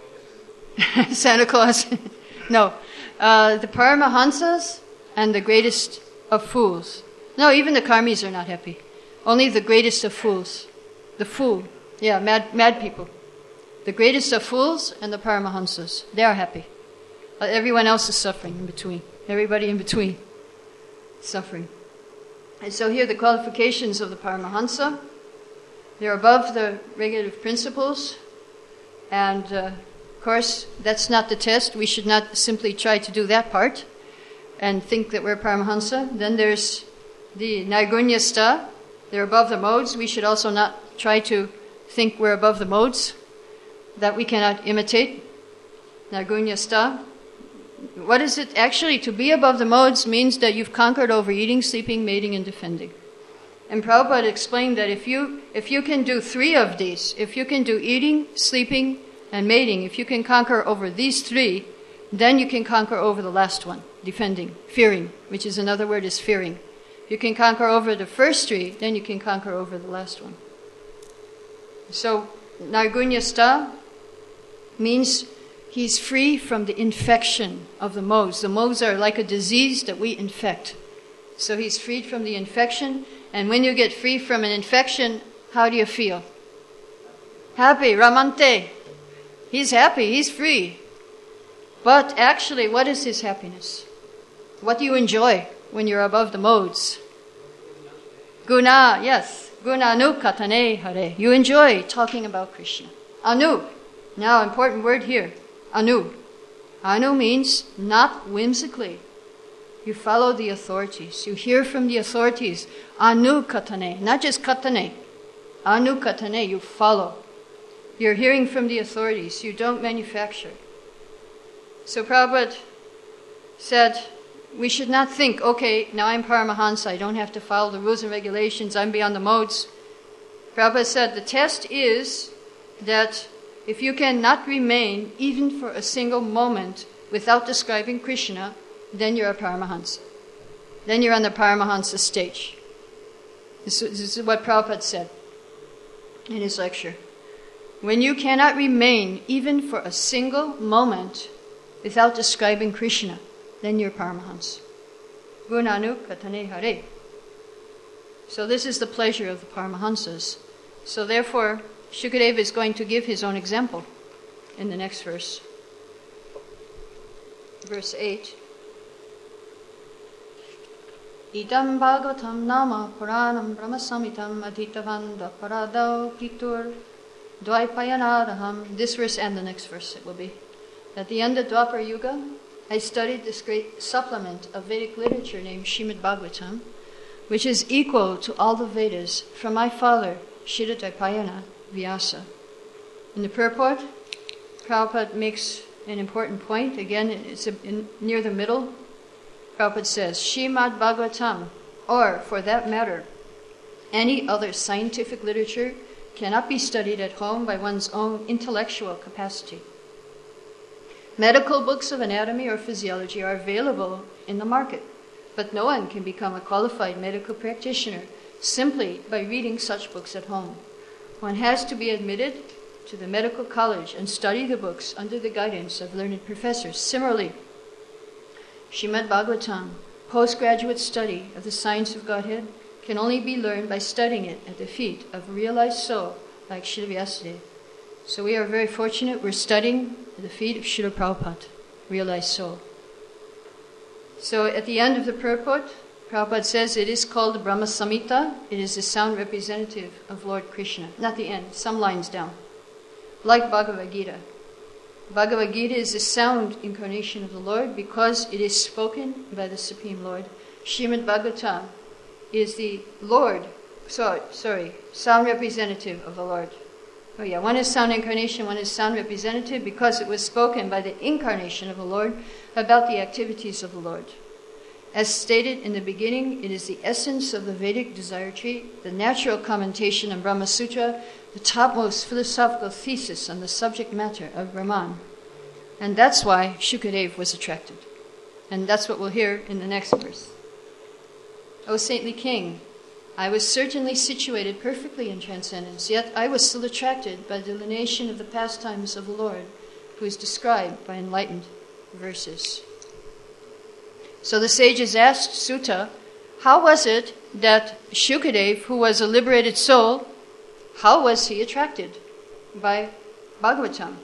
Santa Claus. No. The Paramahansas and the greatest of fools. No, even the karmis are not happy. Only the greatest of fools. The fool. Yeah, mad people. The greatest of fools and the Paramahansas. They are happy. Everyone else is suffering in between. Everybody in between. Suffering. And so here are the qualifications of the Paramahansa. They're above the regulative principles. And of course, that's not the test. We should not simply try to do that part and think that we're Paramahansa. Then there's the Nirgunyasta. They're above the modes. We should also not try to think we're above the modes that we cannot imitate. Nirgunyasta. What is it actually? To be above the modes means that you've conquered over eating, sleeping, mating, and defending. And Prabhupada explained that if you can do 3 of these, if you can do eating, sleeping, and mating, if you can conquer over these 3, then you can conquer over the last one, defending, fearing, which is another word is fearing. If you can conquer over the first 3, then you can conquer over the last one. So, Nirgunyasta means he's free from the infection of the modes. The modes are like a disease that we infect. So he's freed from the infection. And when you get free from an infection, how do you feel? Happy, Ramante. He's happy, he's free. But actually, what is his happiness? What do you enjoy when you're above the modes? Guna, yes. Guna anu katane hare. You enjoy talking about Krishna. Anu. Now, important word here. Anu. Anu means not whimsically. You follow the authorities. You hear from the authorities. Anu katane. Not just katane. Anu katane. You follow. You're hearing from the authorities. You don't manufacture. So Prabhupada said, we should not think, okay, now I'm Paramahansa. I don't have to follow the rules and regulations. I'm beyond the modes. Prabhupada said, the test is that if you cannot remain even for a single moment without describing Krishna, then you're a Paramahansa. Then you're on the Paramahansa stage. This is what Prabhupada said in his lecture. When you cannot remain even for a single moment without describing Krishna, then you're Paramahansa. Gunanu katane hare. So this is the pleasure of the Paramahansas. So therefore, Shukadeva is going to give his own example in the next verse. Verse 8. Idam bhagavatam nama puranam brahmasamitam adhitavanda paradau pitur dvaipayanaraham. This verse and the next verse it will be. At the end of Dwapara Yuga, I studied this great supplement of Vedic literature named Srimad Bhagavatam, which is equal to all the Vedas from my father, Srila Dvaipayana Vyasa. In the purport, Prabhupada makes an important point. Again, it's near the middle. Prabhupada says, Srimad Bhagavatam, or for that matter, any other scientific literature cannot be studied at home by one's own intellectual capacity. Medical books of anatomy or physiology are available in the market, but no one can become a qualified medical practitioner simply by reading such books at home. One has to be admitted to the medical college and study the books under the guidance of learned professors. Similarly, Srimad Bhagavatam, postgraduate study of the science of Godhead, can only be learned by studying it at the feet of a realized soul like Srila Vyasadeva. So we are very fortunate. We're studying at the feet of Srila Prabhupada, realized soul. So at the end of the purport, Prabhupada says it is called the Brahma Samhita. It is the sound representative of Lord Krishna. Not the end, some lines down. Like Bhagavad Gita. Bhagavad Gita is the sound incarnation of the Lord because it is spoken by the Supreme Lord. Srimad Bhagavatam is the Lord sound representative of the Lord. Oh yeah, one is sound incarnation, one is sound representative because it was spoken by the incarnation of the Lord about the activities of the Lord. As stated in the beginning, it is the essence of the Vedic desire tree, the natural commentation on Brahma Sutra, the topmost philosophical thesis on the subject matter of Brahman. And that's why Shukadeva was attracted. And that's what we'll hear in the next verse. O saintly king, I was certainly situated perfectly in transcendence, yet I was still attracted by the delineation of the pastimes of the Lord, who is described by enlightened verses. So the sages asked Sutta, how was it that Shukadeva, who was a liberated soul, how was he attracted by Bhagavatam?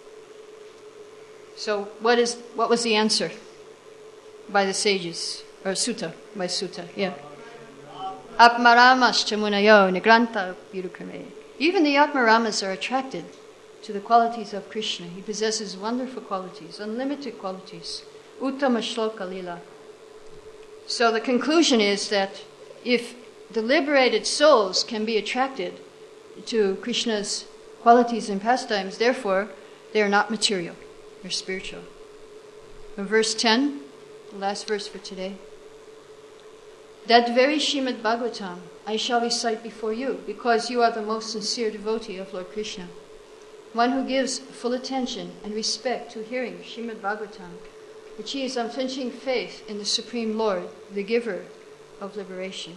So what was the answer by the sages? Or Sutta, by Sutta, yeah. Atmaramas chamunayo nigranta virukrame. Even the Atmaramas are attracted to the qualities of Krishna. He possesses wonderful qualities, unlimited qualities. Uttama shloka lila. So the conclusion is that if the liberated souls can be attracted to Krishna's qualities and pastimes, therefore they are not material, they're spiritual. In verse 10, the last verse for today. That very Srimad Bhagavatam I shall recite before you, because you are the most sincere devotee of Lord Krishna. One who gives full attention and respect to hearing Srimad Bhagavatam achieves unflinching faith in the Supreme Lord, the giver of liberation.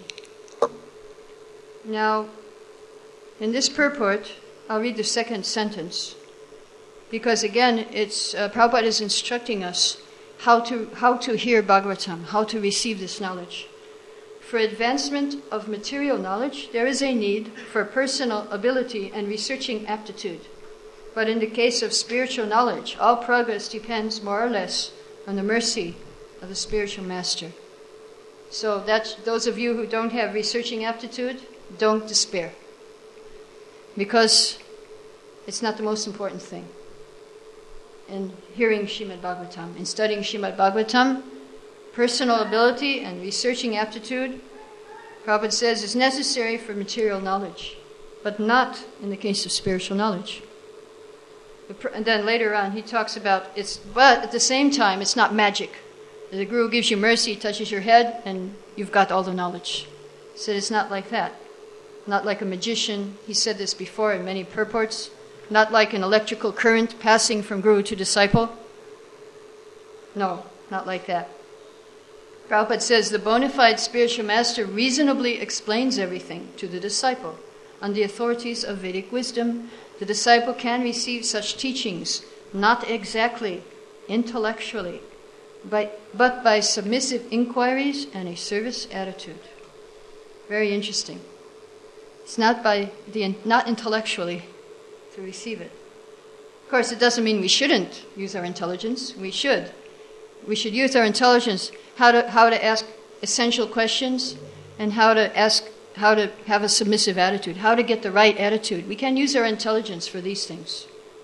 Now, in this purport, I'll read the second sentence, because again, Prabhupada is instructing us how to hear Bhagavatam, how to receive this knowledge. For advancement of material knowledge, there is a need for personal ability and researching aptitude. But in the case of spiritual knowledge, all progress depends more or less on the mercy of the spiritual master. So those of you who don't have researching aptitude, don't despair. Because it's not the most important thing. In hearing Srimad Bhagavatam, in studying Srimad Bhagavatam, personal ability and researching aptitude, Prabhupada says, is necessary for material knowledge, but not in the case of spiritual knowledge. And then later on, he talks about but at the same time, it's not magic. The Guru gives you mercy, touches your head, and you've got all the knowledge. He said it's not like that. Not like a magician. He said this before in many purports. Not like an electrical current passing from Guru to disciple. No, not like that. Prabhupada says the bona fide spiritual master reasonably explains everything to the disciple. On the authorities of Vedic wisdom, the disciple can receive such teachings, not exactly intellectually, but by submissive inquiries and a service attitude. Very interesting. It's not not intellectually to receive it. Of course, it doesn't mean we shouldn't use our intelligence. We should. We should use our intelligence how to ask essential questions and how to have a submissive attitude, how to get the right attitude. We can use our intelligence for these things.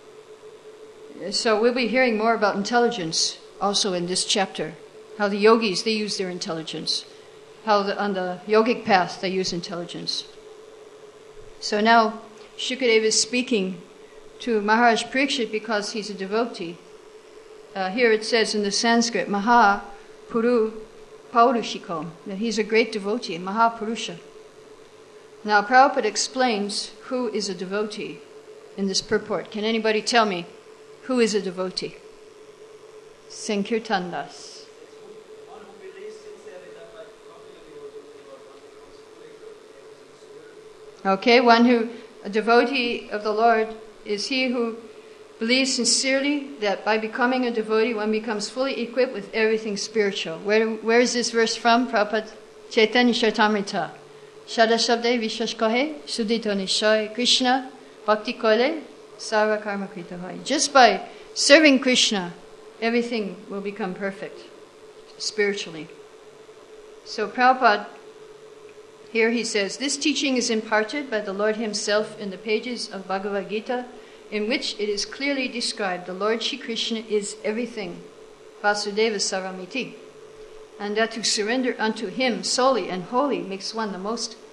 So we'll be hearing more about intelligence also in this chapter, how the yogis, they use their intelligence, how on the yogic path they use intelligence. So now Shukadeva is speaking to Maharaj Parikshit because he's a devotee. Here it says in the Sanskrit, Maha Puru Paurushiko, that he's a great devotee, Mahapurusha. Now Prabhupada explains who is a devotee in this purport. Can anybody tell me who is a devotee? Sankirtan Das. One who believes sincerely that by becoming a devotee of the Lord, one becomes fully equipped with everything spiritual. Okay, a devotee of the Lord is he who believes sincerely that by becoming a devotee, one becomes fully equipped with everything spiritual. Where is this verse from? Prabhupada, Chaitanya Charitamrita. Shada Shabde Vishwash Kahe, Sudito Nishoy, Krishna, Bhakti Kole, Sarva Karma Krita Hoy. Just by serving Krishna, everything will become perfect spiritually. So Prabhupada, here he says, this teaching is imparted by the Lord himself in the pages of Bhagavad Gita, in which it is clearly described the Lord Shri Krishna is everything, Vasudeva Saramiti, and that to surrender unto him solely and wholly makes one the most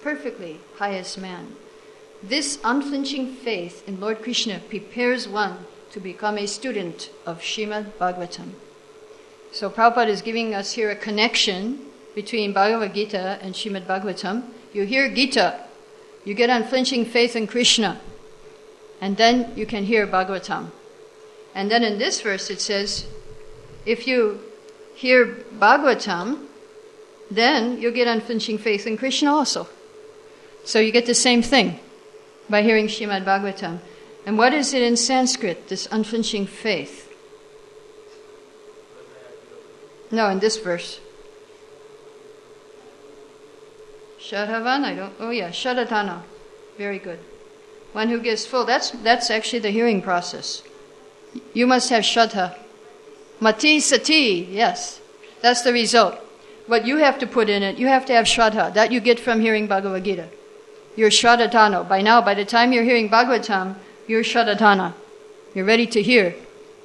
perfectly pious man. This unflinching faith in Lord Krishna prepares one to become a student of Srimad Bhagavatam. So Prabhupada is giving us here a connection between Bhagavad Gita and Srimad Bhagavatam. You hear Gita, you get unflinching faith in Krishna, and then you can hear Bhagavatam. And then in this verse it says, if you hear Bhagavatam, then you get unflinching faith in Krishna also. So you get the same thing by hearing Srimad Bhagavatam. And what is it in Sanskrit, this unflinching faith? No, in this verse. Shadhavan, Shadhatana. Very good. One who gives full, that's actually the hearing process. You must have Shraddha. Mati Sati, yes. That's the result. What you have to put in it, you have to have Shraddha. That you get from hearing Bhagavad Gita. You're Shraddhatana. By now, by the time you're hearing Bhagavatam, you're Shraddhatana. You're ready to hear.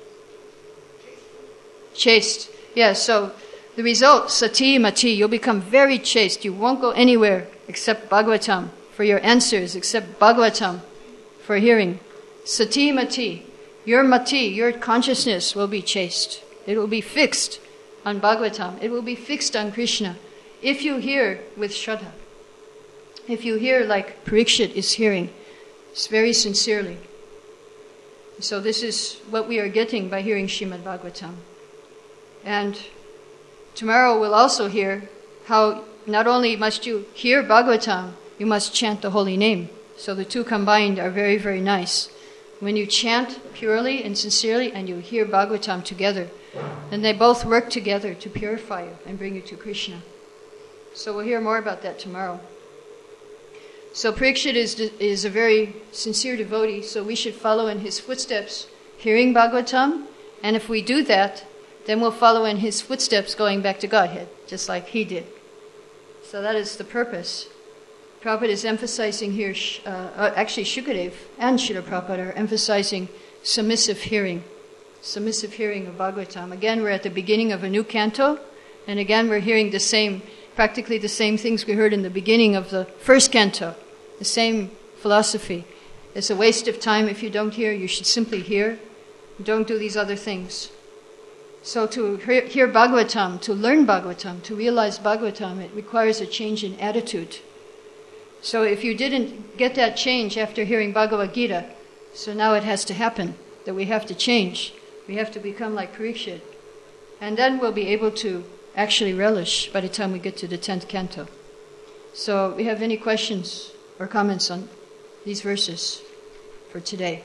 Chaste. Yes, so the result, Sati Mati, you'll become very chaste. You won't go anywhere except Bhagavatam for your answers, except Bhagavatam for hearing. Sati Mati. Your Mati, your consciousness will be chaste. It will be fixed on Bhagavatam. It will be fixed on Krishna. If you hear with Shraddha. If you hear like Parikshit is hearing, it's very sincerely. So this is what we are getting by hearing Srimad Bhagavatam. And tomorrow we'll also hear how not only must you hear Bhagavatam, you must chant the holy name. So the two combined are very, very nice. When you chant purely and sincerely and you hear Bhagavatam together, then they both work together to purify you and bring you to Krishna. So we'll hear more about that tomorrow. So Parikshit is a very sincere devotee, so we should follow in his footsteps, hearing Bhagavatam, and if we do that, then we'll follow in his footsteps going back to Godhead, just like he did. So that is the purpose. Prabhupada is emphasizing here, actually Shukadev and Srila Prabhupada are emphasizing submissive hearing of Bhagavatam. Again, we're at the beginning of a new canto, and again we're hearing practically the same things we heard in the beginning of the first canto, the same philosophy. It's a waste of time if you don't hear, you should simply hear. Don't do these other things. So to hear Bhagavatam, to learn Bhagavatam, to realize Bhagavatam, it requires a change in attitude. So if you didn't get that change after hearing Bhagavad Gita, so now it has to happen, that we have to change. We have to become like Parikshit. And then we'll be able to actually relish by the time we get to the 10th canto. So we have any questions or comments on these verses for today?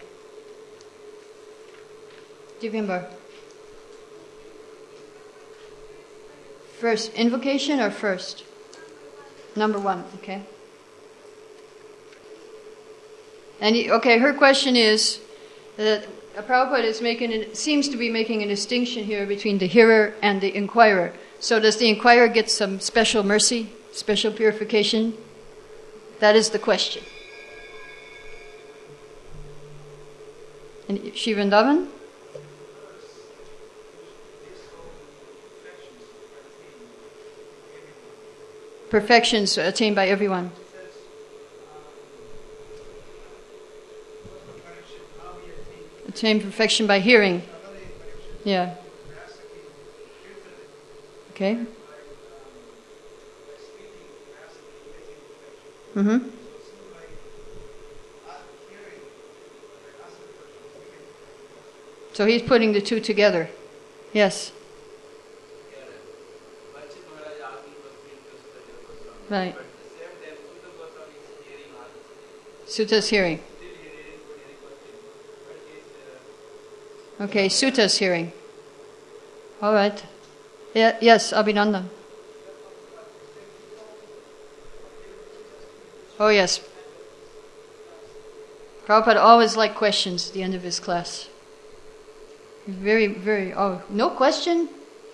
Divimbar. First, invocation or first? Number 1, okay. And her question is that Prabhupada seems to be making a distinction here between the hearer and the inquirer. So does the inquirer get some special mercy, special purification? That is the question. And Shivandavan? Perfections attained by everyone. Attain perfection by hearing. Yeah. Okay. Mm-hmm. So he's putting the two together. Yes. Right. Suta's hearing. Okay, Suta's hearing. All right. Yeah, yes, Abhinandan. Oh, yes. Prabhupada always liked questions at the end of his class. Very, very, no question?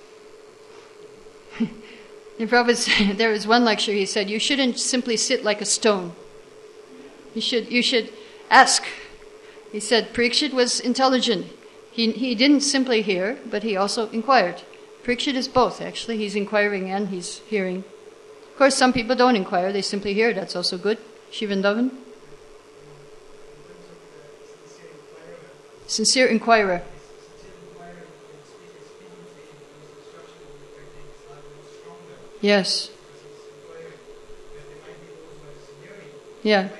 And Prabhupada said, there was one lecture, he said, you shouldn't simply sit like a stone. You should ask. He said, Parikshit was intelligent. He didn't simply hear, but he also inquired. Parikshit is both, actually. He's inquiring and he's hearing. course, some people don't inquire, they simply hear. That's also good. Shivandavan? Sincere inquirer. Yes. Yeah.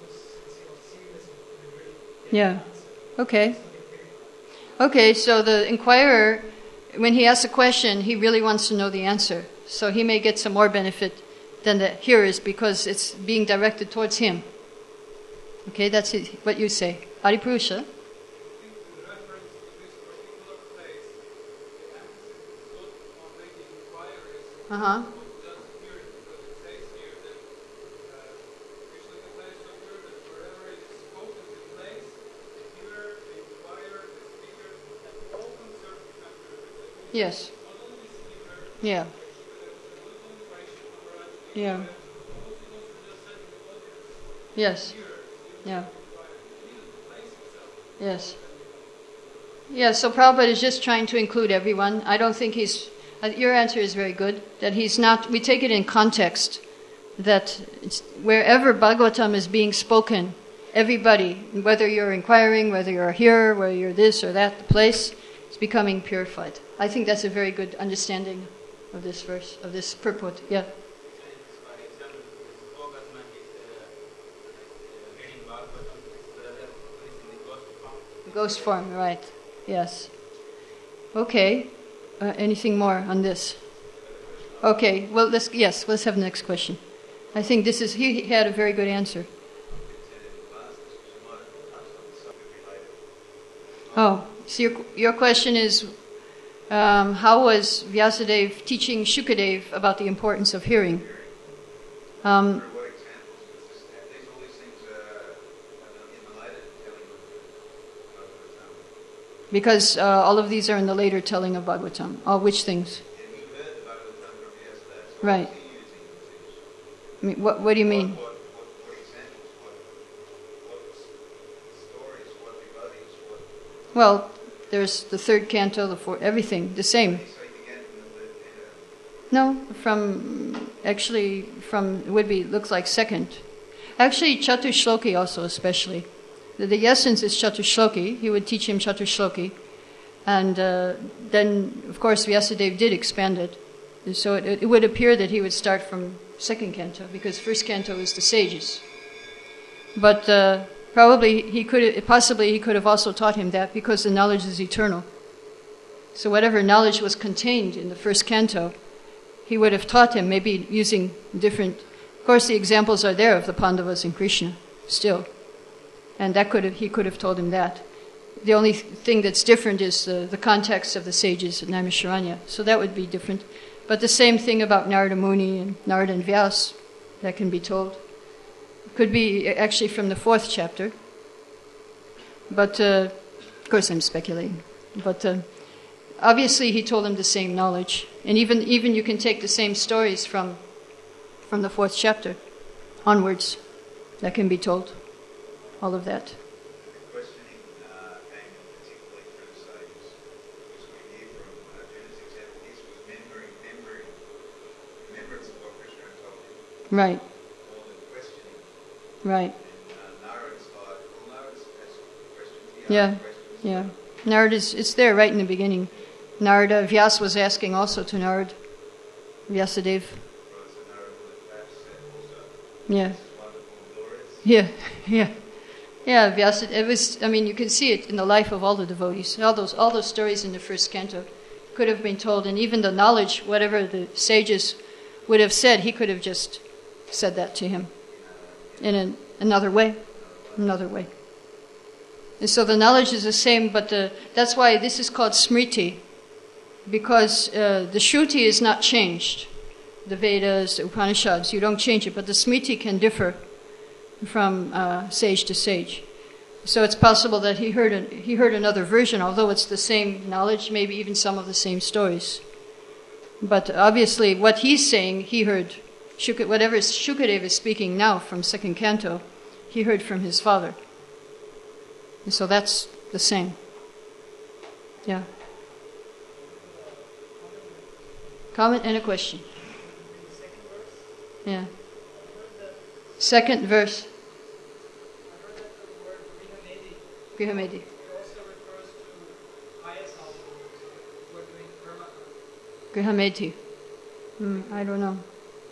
Yeah. Okay. Okay, so the inquirer, when he asks a question, he really wants to know the answer. So he may get some more benefit than the hearers because it's being directed towards him. Okay, that's it, what you say. Adipurusha? Uh-huh. Yes. Yeah. Yeah. Yes. Yeah. Yes. Yeah, so Prabhupada is just trying to include everyone. I don't think your answer is very good, that he's not, we take it in context, that wherever Bhagavatam is being spoken, everybody, whether you're inquiring, whether you're a hearer, whether you're this or that, the place is becoming purified. I think that's a very good understanding of this verse, of this purport. Yeah. Ghost form, right. Yes. Okay. Anything more on this? Okay. Well, let's have the next question. I think he had a very good answer. Oh, so your question is, how was Vyasadeva teaching Shukadev about the importance of hearing? Because all of these are in the later telling of Bhagavatam. Which things? Right. I mean, what do you mean? Well, there's the third canto, the fourth, everything, the same. No, looks like second. Actually, Chaturshloki also especially. The essence is Chaturshloki. He would teach him Chaturshloki. And then, of course, Vyasadeva did expand it. So it would appear that he would start from second canto, because first canto is the sages. But he could have also taught him that, because the knowledge is eternal. So whatever knowledge was contained in the first canto, he would have taught him, maybe using different... Of course, the examples are there of the Pandavas and Krishna, still. And he could have told him that. The only thing that's different is the context of the sages at Naimisharanya. So that would be different. But the same thing about Narada Muni and Narada and Vyas, that can be told. Could be actually from the 4th chapter. But, of course I'm speculating. But obviously he told him the same knowledge. And even you can take the same stories from the 4th chapter onwards. That can be told. All of that. Questioning came particularly through the sages, because we hear from Arjuna's example, this was remembrance of what Krishna had told him. Right. More than questioning. Right. And Narada's like, Narada's asking questions. Yeah. Narada it's there right in the beginning. Narada, Vyas was asking also to Narada, Vyasadeva. Right, so Narada would have perhaps said also, Yeah. this is wonderful and glorious. Yeah, Vyasa, you can see it in the life of all the devotees. All those stories in the first canto could have been told, and even the knowledge, whatever the sages would have said, he could have just said that to him in another way. And so the knowledge is the same, but that's why this is called smriti, because the Shruti is not changed. The Vedas, the Upanishads, you don't change it, but the smriti can differ from sage to sage. So it's possible that he heard another version, although it's the same knowledge, maybe even some of the same stories. But obviously what he's saying, he heard, whatever Shukadeva is speaking now from second canto, he heard from his father. And so that's the same. Yeah. Comment and a question. Yeah. Second verse. I heard that the word Grihamedi Grihamedi. also refers to pious households who are doing permaculture. Grihamedi. I don't know.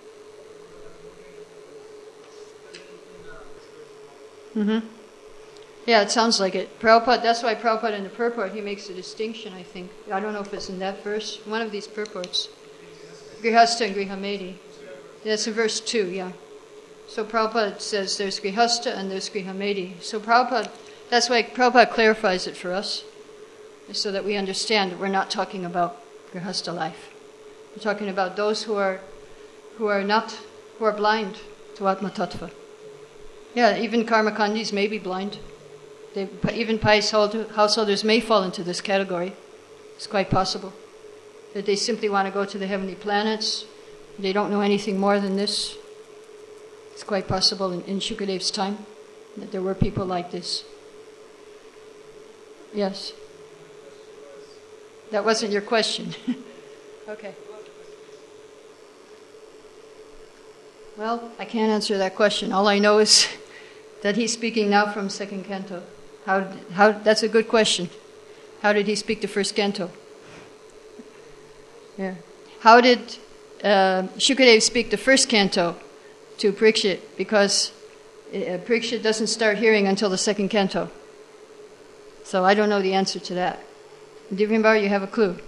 Yeah, it sounds like it. Prabhupada, that's why Prabhupada in the purport, he makes a distinction, I think. I don't know if it's in that verse, one of these purports. Grihasta and Grihamedi. That's in verse 2, yeah. So Prabhupada says there's Grihasta and there's Grihamedi. So Prabhupada, that's why Prabhupada clarifies it for us, so that we understand that we're not talking about Grihasta life. We're talking about those who are blind to Atma Tattva. Yeah, even karmakandis may be blind. Even pious householders may fall into this category. It's quite possible that they simply want to go to the heavenly planets. They don't know anything more than this. It's quite possible in Shukadev's time that there were people like this. Yes. That wasn't your question. Okay. Well, I can't answer that question. All I know is that he's speaking now from second canto. How? That's a good question. How did he speak the first canto? Yeah. How did Shukadev speak the first canto to Parikshit? Because Parikshit doesn't start hearing until the second canto. So I don't know the answer to that. Divyanbar, you have a clue?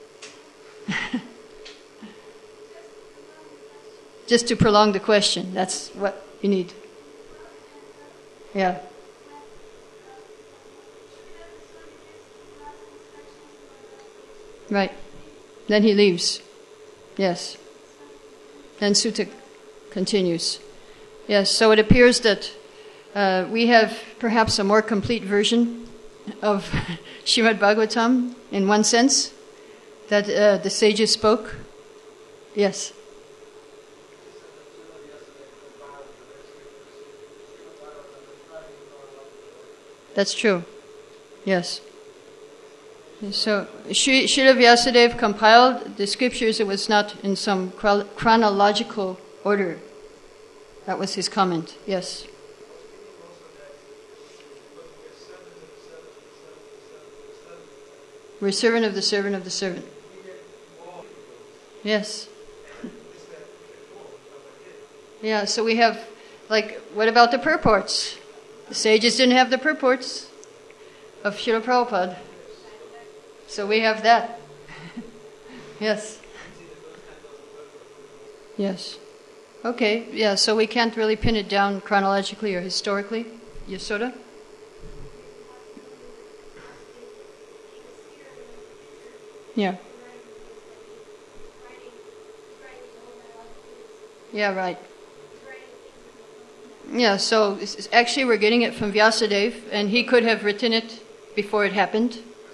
Just to prolong the question. That's what you need. Yeah. Right. Then he leaves. Yes. Then Sutta continues. Yes, so it appears that we have perhaps a more complete version of Srimad Bhagavatam in one sense, that the sages spoke. Yes. That's true. Yes. So, Srila Vyasadeva compiled the scriptures. It was not in some chronological order. That was his comment. Yes. We're servant of the servant of the servant. Yes. Yeah, so we have, what about the purports? The sages didn't have the purports of Srila Prabhupada. So we have that. Yes. Yes. Okay, yeah, so we can't really pin it down chronologically or historically. Yasoda? Yeah. Yeah, right. Yeah, so actually we're getting it from Vyasadeva, and he could have written it before it happened.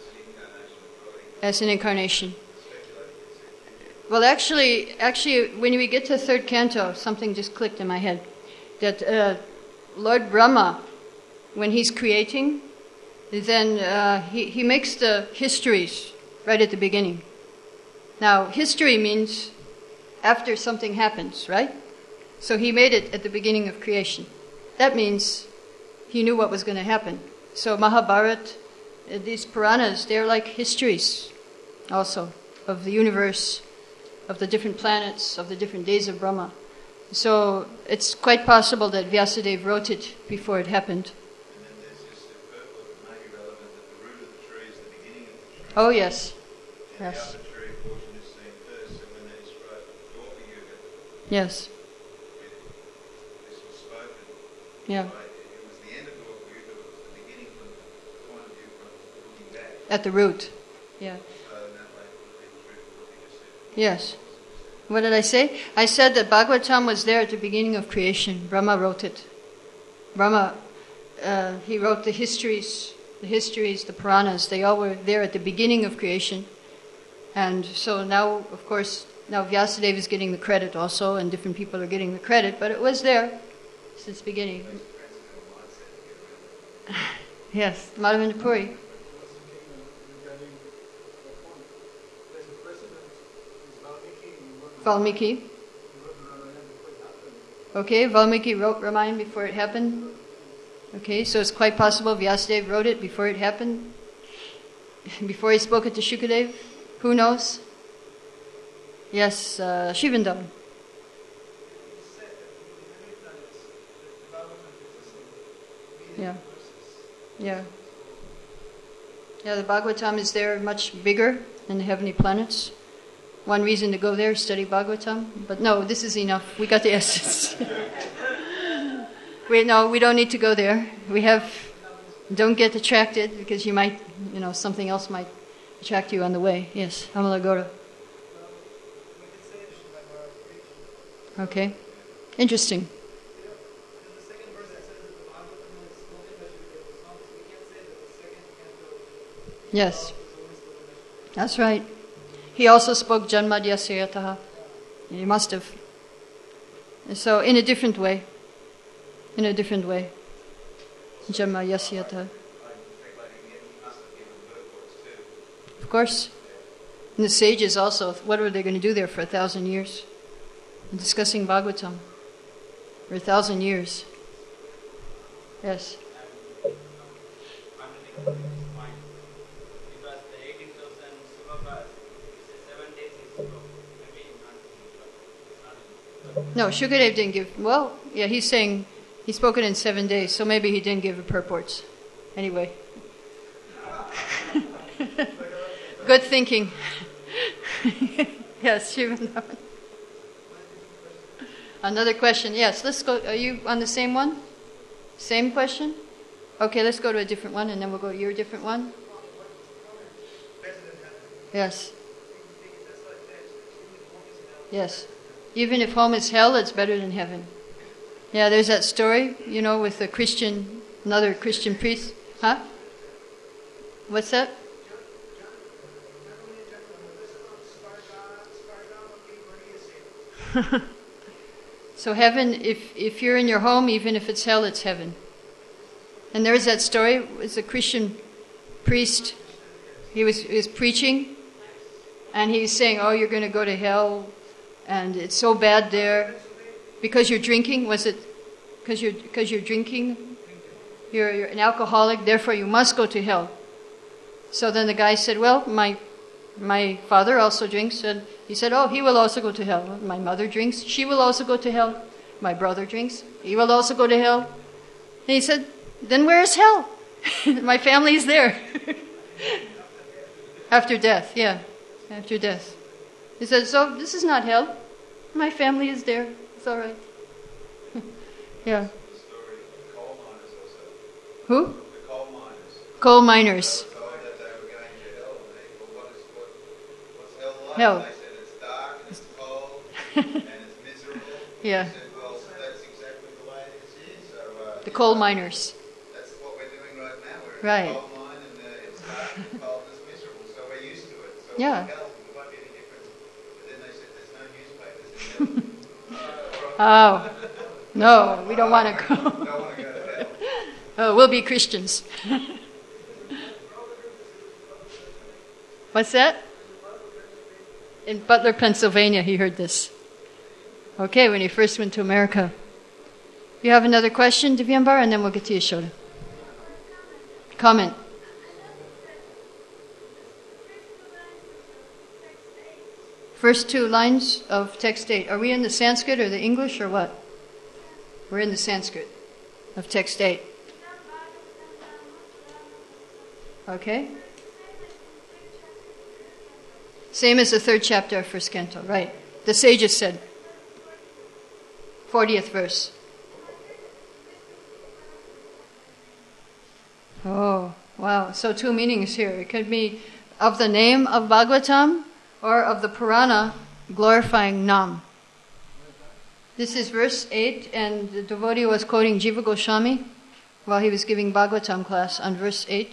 As an incarnation. Well, actually, when we get to third canto, something just clicked in my head. That Lord Brahma, when he's creating, then he makes the histories right at the beginning. Now, history means after something happens, right? So he made it at the beginning of creation. That means he knew what was going to happen. So Mahabharata, these Puranas, they're like histories also of the universe, of the different planets, of the different days of Brahma. So it's quite possible that Vyasadeva wrote it before it happened. And then there's just a purport that may be relevant that the root of the tree is the beginning of the tree. Oh, yes. And Yes. the upper tree portion is seen first, so when they describe Dorpa Yuga, Yes. this was spoken. Yeah. It was the end of Dorpa Yuga, but it was the beginning from the point of view from looking back. At the root. Yeah. So in that way, it would be true for what you just said. Yes. What did I say? I said that Bhagavatam was there at the beginning of creation. Brahma wrote it. Brahma, he wrote the histories, the Puranas. They all were there at the beginning of creation. And so now, of course, now Vyasadeva is getting the credit also, and different people are getting the credit, but it was there since the beginning. Yes, Madhavendra Puri. Valmiki. Okay, Valmiki wrote Ramayana before it happened. Okay, so it's quite possible Vyasadeva wrote it before it happened. Before he spoke it to Shukadev. Who knows? Yes, Shivandan. Yeah. Yeah. Yeah, the Bhagavatam is there much bigger than the heavenly planets. One reason to go there is study Bhagavatam. But no, this is enough. We got the essence. We don't need to go there. Don't get attracted because you might, something else might attract you on the way. Yes, Amalagora. Okay. Interesting. Yes. That's right. He also spoke Janmadyasya Yataha. He must have. So in a different way. Janmadyasya Yataha. Of course. And the sages also, what were they going to do there for 1,000 years? Discussing Bhagavatam. For 1,000 years. Yes. No, Shukadev didn't give. Well, yeah, he's saying he spoke it in 7 days, so maybe he didn't give purports. Anyway. Good thinking. Yes, Shivanand. Another question. Yes, let's go. Are you on the same one? Same question? Okay, let's go to a different one, and then we'll go to your different one. Yes. Yes. Even if home is hell, it's better than heaven. Yeah, there's that story, with another Christian priest. Huh? What's that? So heaven, if you're in your home, even if it's hell, it's heaven. And there's that story. It's a Christian priest. He was preaching, and he's saying, "Oh, you're going to go to hell, and it's so bad there because you're drinking." Was it because you're drinking? You're an alcoholic, therefore you must go to hell. So then the guy said, "Well, my father also drinks," and he said, "Oh, he will also go to hell. My mother drinks, she will also go to hell. My brother drinks, he will also go to hell." And he said, "Then where is hell? My family is there." After death, yeah. After death. He said, "So this is not hell. My family is there. It's all right." Yeah. The story, the coal miners also. Who? The coal miners. Coal miners. Told that they were going to hell, and they thought, what's hell like? Hell. And they said it's dark and it's cold and it's miserable. Yeah. They said, well, that's exactly the way it is here. So The coal miners. that's what we're doing right now. We're Right. in a coal mine and it's dark and cold and it's miserable. So we're used to it. So Yeah. it's hell. It won't be any different. But then they said there's no newspapers in hell. Oh. No, we don't want to go. Don't want to go to hell. Oh, we'll be Christians. What's that? In Butler, Pennsylvania, he heard this. Okay, when he first went to America. You have another question, Divyambar, and then we'll get to Yashoda. Comment. First 2 lines of text 8. Are we in the Sanskrit or the English or what? We're in the Sanskrit of text 8. Okay? Same as the 3rd chapter of 1st canto, right. The sages said. 40th verse. Oh, wow. So 2 meanings here. It could be of the name of Bhagavatam or of the Purana glorifying Nam. This is verse 8, and the devotee was quoting Jiva Goswami while he was giving Bhagavatam class on verse 8.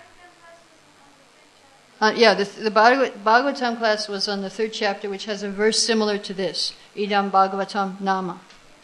The Bhagavatam class was on the 3rd chapter, which has a verse similar to this. Idam Bhagavatam Nama.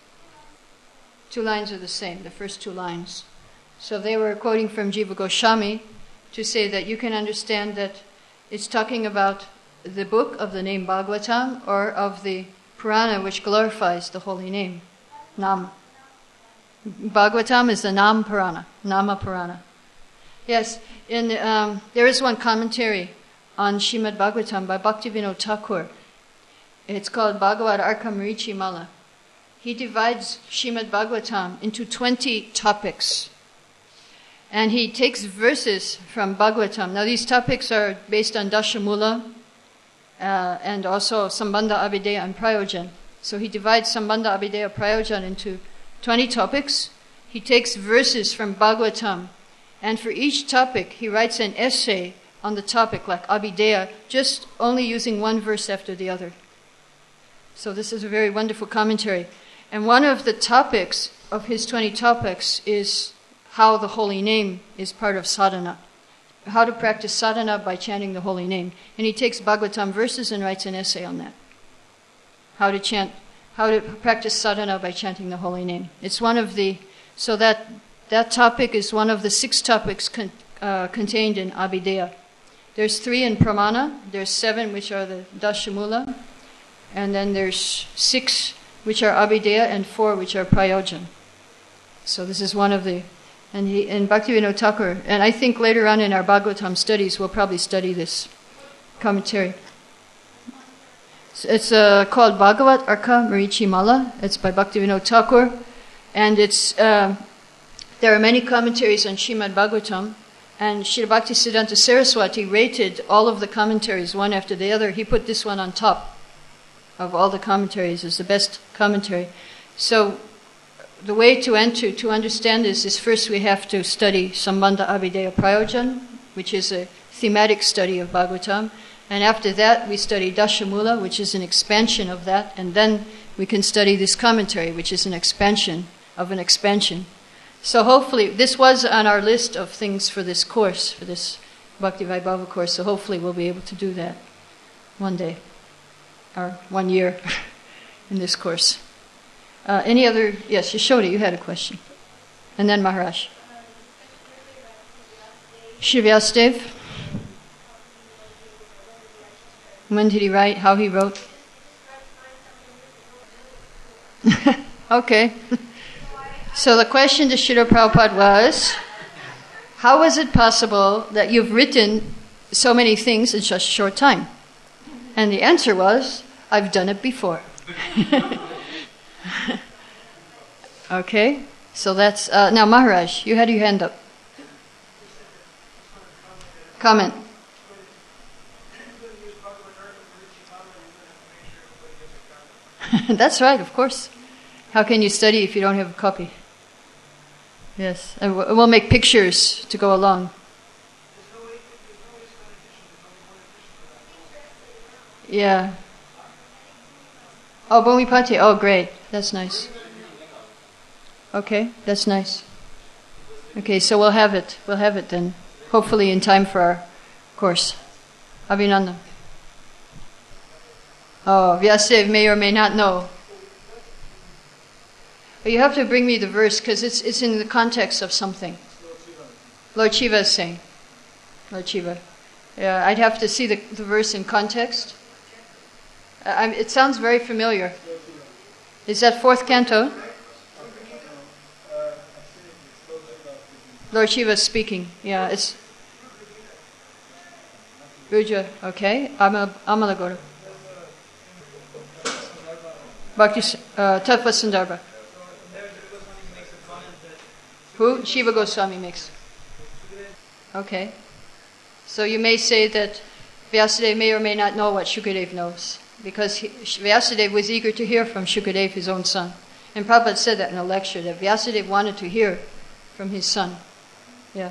2 lines are the same, the first 2 lines. So they were quoting from Jiva Goswami to say that you can understand that it's talking about the book of the name Bhagavatam or of the Purana which glorifies the holy name Nam. Bhagavatam is the Nam Purana, Nama Purana. Yes, there is one commentary on Srimad Bhagavatam by Bhaktivinoda Thakur. It's called Bhagavad Arka Marichi Mala. He divides Srimad Bhagavatam into 20 topics. And he takes verses from Bhagavatam. Now these topics are based on Dashamula and also Sambandha, Abhideya and Prayojan. So he divides Sambandha, Abhideya, Prayojan into 20 topics. He takes verses from Bhagavatam. And for each topic, he writes an essay on the topic, like Abhideya, just only using one verse after the other. So this is a very wonderful commentary. And one of the topics of his 20 topics is how the holy name is part of sadhana. How to practice sadhana by chanting the holy name. And he takes Bhagavatam verses and writes an essay on that. How to practice sadhana by chanting the holy name. It's one of the, so that topic is one of the 6 topics contained in Abhideya. There's 3 in Pramana, there's 7 which are the Dashamula, and then there's 6 which are Abhideya and 4 which are Prayojan. So this is one of the, and Bhaktivinoda Thakur, and I think later on in our Bhagavatam studies we'll probably study this commentary. It's called Bhagavat Arka Marichi Mala. It's by Bhaktivinoda Thakur, and it's there are many commentaries on Srimad Bhagavatam, and Srila Bhaktisiddhanta Saraswati rated all of the commentaries one after the other. He put this one on top of all the commentaries as the best commentary. So the way to understand this is first we have to study Sambandha Abhideya Prayojan, which is a thematic study of Bhagavatam. And after that, we study Dashamula, which is an expansion of that. And then we can study this commentary, which is an expansion of an expansion. So hopefully, this was on our list of things for this course, for this Bhakti Vaibhava course. So hopefully we'll be able to do that one day, or 1 year in this course. Any other? Yes, Yashoda, you had a question. And then Maharaj. Shri Vyasadeva. When did he write? How he wrote? Okay. So the question to Srila Prabhupada was, how is it possible that you've written so many things in such a short time? And the answer was, I've done it before. Okay, so that's... now Maharaj, you had your hand up. Comment. That's right, of course. How can you study if you don't have a copy? Yes, and we'll make pictures to go along. Yeah. Oh, Bhumipati. Oh, great. That's nice. Okay, that's nice. Okay, so we'll have it. We'll have it then. Hopefully in time for our course. Abhinandan. Oh, Vyasadeva may or may not know. But you have to bring me the verse because it's in the context of something. Lord Shiva is saying. Lord Shiva. Yeah, I'd have to see the verse in context. It sounds very familiar. Is that 4th canto? Lord Shiva is speaking. Yeah, it's... Ruja, okay. Amalagora. Bhakti Tattva Sandarbha. Who? Shiva Goswami makes. Okay. So you may say that Vyasadeva may or may not know what Shukadeva knows, because Vyasadeva was eager to hear from Shukadeva, his own son. And Prabhupada said that in a lecture, that Vyasadeva wanted to hear from his son. Yeah.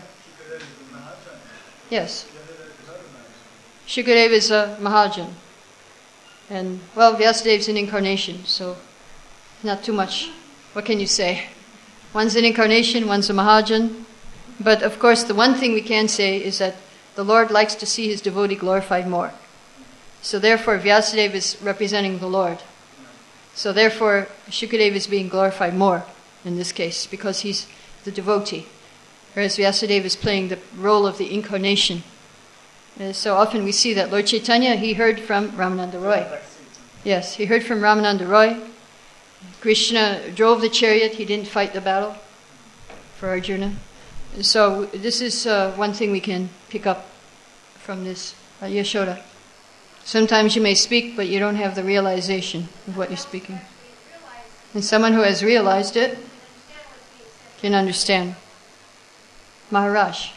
Yes. Shukadeva is a Mahajan. And, well, Vyasadeva is an incarnation, so not too much. What can you say? One's an incarnation, one's a Mahajan. But, of course, the one thing we can say is that the Lord likes to see his devotee glorified more. So, therefore, Vyasadeva is representing the Lord. So, therefore, Shukadeva is being glorified more in this case, because he's the devotee. Whereas Vyasadeva is playing the role of the incarnation. So often we see that Lord Chaitanya, he heard from Ramananda Roy. Yes, he heard from Ramananda Roy. Krishna drove the chariot, he didn't fight the battle for Arjuna. So this is one thing we can pick up from this Yashoda. Sometimes you may speak, but you don't have the realization of what you're speaking. And someone who has realized it can understand. Maharaj.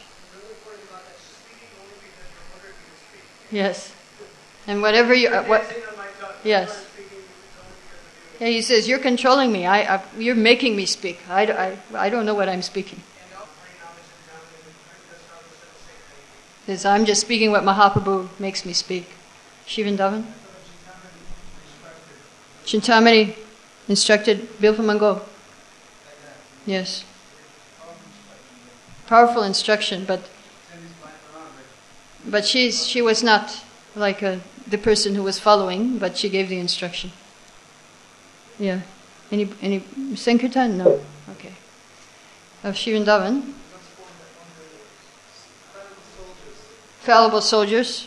Yes. And whatever you... yes. Yeah, he says, you're controlling me. You're making me speak. I don't know what I'm speaking. He says, I'm just speaking what Mahaprabhu makes me speak. Shivandavan? Chintamani instructed Bilpamango. Yes. Powerful instruction, but she was not like the person who was following, but she gave the instruction. Yeah. Any Sankirtan? No. Okay. Of Shivandavan. Fallible soldiers.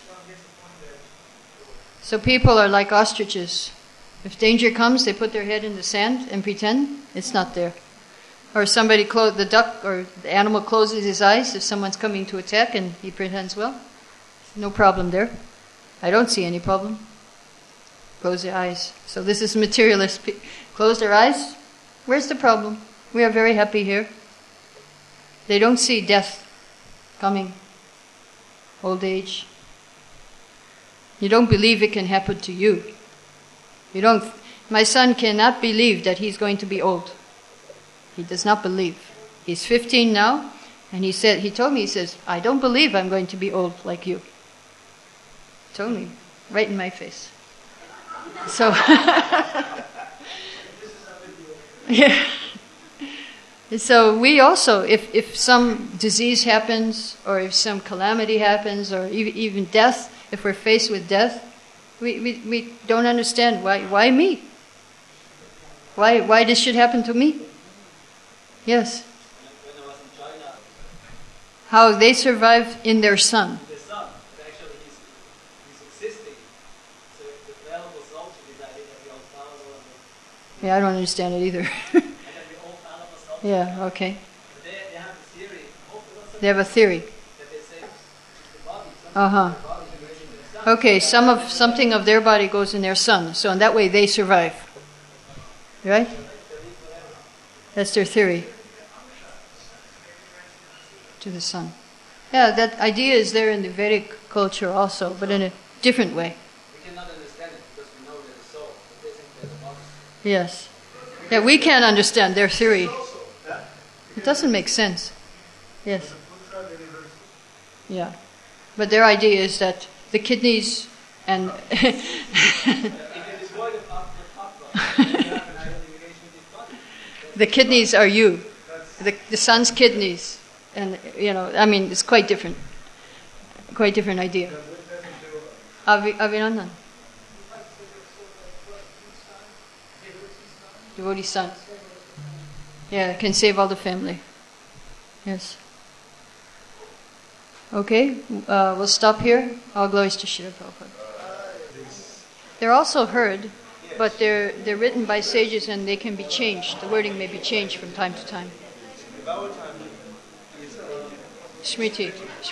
So people are like ostriches. If danger comes, they put their head in the sand and pretend it's not there. Or somebody, the duck or the animal closes his eyes if someone's coming to attack and he pretends, well, no problem there. I don't see any problem. Close their eyes. So this is materialist. Close their eyes. Where's the problem? We are very happy here. They don't see death coming. Old age. You don't believe it can happen to you. You don't. My son cannot believe that he's going to be old. He does not believe. He's 15 now, and he told me, he says, I don't believe I'm going to be old like you. He told me, right in my face. So, yeah. So we also, if some disease happens, or if some calamity happens, or even death, if we're faced with death, we don't understand why me? Why this should happen to me? Yes. When I was in China, How they survive in their son. the son, actually he's existing. So the fallible soldier decided that the old fallible and Yeah, I don't understand it either. then the old fallible soldier. Yeah, okay. But they have a theory. They have a theory. That they say the body, Uh-huh. the body is related to the son. Okay, something of their body goes in their son, so in that way they survive. Right? That's their theory. To the sun. Yeah, that idea is there in the Vedic culture also, but in a different way. We cannot understand it because we know that the soul, but they think that the body. Yes. Yeah, we can't understand their theory. It doesn't make sense. Yes. Yeah. But their idea is that the kidneys and If it is void of Atma, you have an identification with this body. the kidneys are you. The son's kidneys. And, I mean, it's quite different. Quite different idea. Avinandan. Devotee son. Yeah, can save all the family. Yes. Okay, we'll stop here. All glories to Srila Prabhupada. They're also heard, but they're written by sages and they can be changed. The wording may be changed from time to time. Smriti.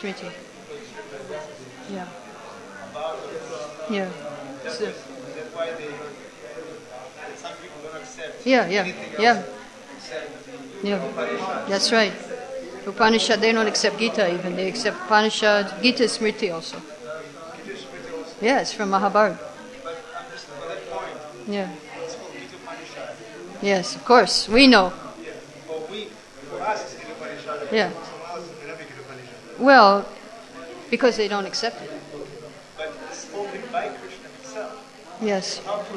Yeah. Yeah. So, That's why some people don't accept yeah. anything else except the Yeah. That's right. Upanishad, they don't accept Gita even. They accept Upanishad. Gita is Smriti also. Gita Smriti also. Yeah, it's from Mahabharata. But I'm just on that point. Yeah. It's called Gita Upanishad. Yes, of course. We know. Yeah. For us, it's Gita Upanishad. Yeah. For someone else, it's not Gita Upanishad. Well, because they don't accept it. But it's spoken by Krishna himself. Yes. How can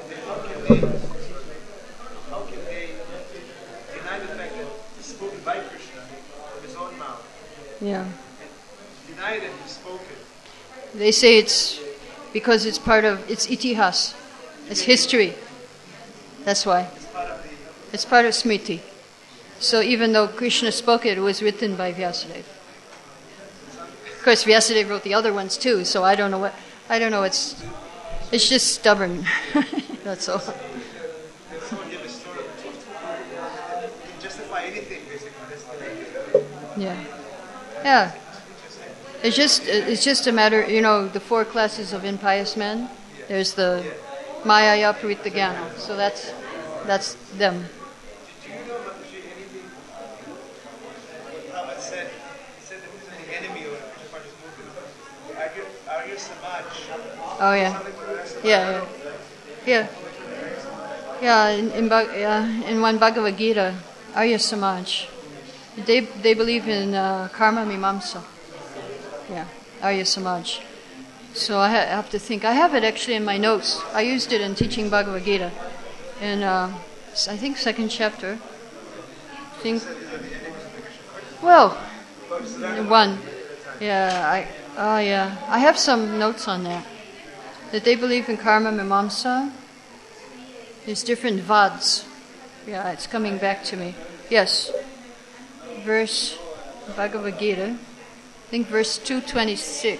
they deny the fact that it's spoken by Krishna from his own mouth? Yeah. And deny that he spoke it. They say it's because it's part of, it's itihas. It's history. That's why. It's part of the... It's part of Smriti. So even though Krishna spoke it, it was written by Vyasadeva. Of course, Vyasadeva wrote the other ones too, so I don't know, it's just stubborn. That's all. Someone gave a Yeah. Yeah. It's just a matter, the 4 classes of impious men. There's the Maya Paritha Gyana. So that's them. Do you know about anything? What Prabhupada said? He said that he's an enemy of Krishna conscious movement. Arya Samaj. Oh yeah. Yeah. Yeah. Yeah. In one Bhagavad Gita, Arya Samaj, they believe in karma mimamsa. Yeah, Arya Samaj. So I have to think. I have it actually in my notes. I used it in teaching Bhagavad Gita, in I think 2nd chapter. Well, one. Yeah. I have some notes on that. That they believe in karma mimamsa. There's different vads. Yeah, it's coming back to me. Yes. Verse Bhagavad Gita. I think verse 226.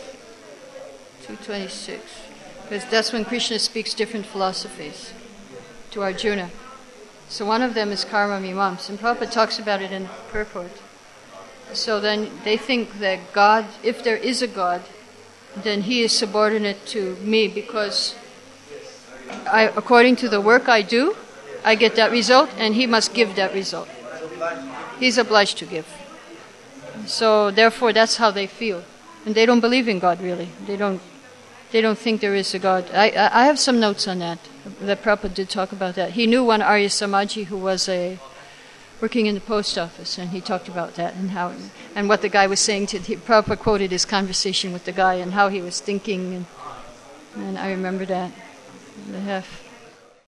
226. Because that's when Krishna speaks different philosophies to Arjuna. So one of them is karma mimamsa. And Prabhupada talks about it in purport. So then they think that God, if there is a God, then he is subordinate to me because according to the work I do, I get that result and he must give that result. He's obliged to give. So therefore that's how they feel. And they don't believe in God really. They don't think there is a God. I have some notes on that. That Prabhupada did talk about that. He knew one Arya Samaji who was working in the post office, and he talked about that and what the guy was saying Prabhupada quoted his conversation with the guy and how he was thinking, and I remember that. They have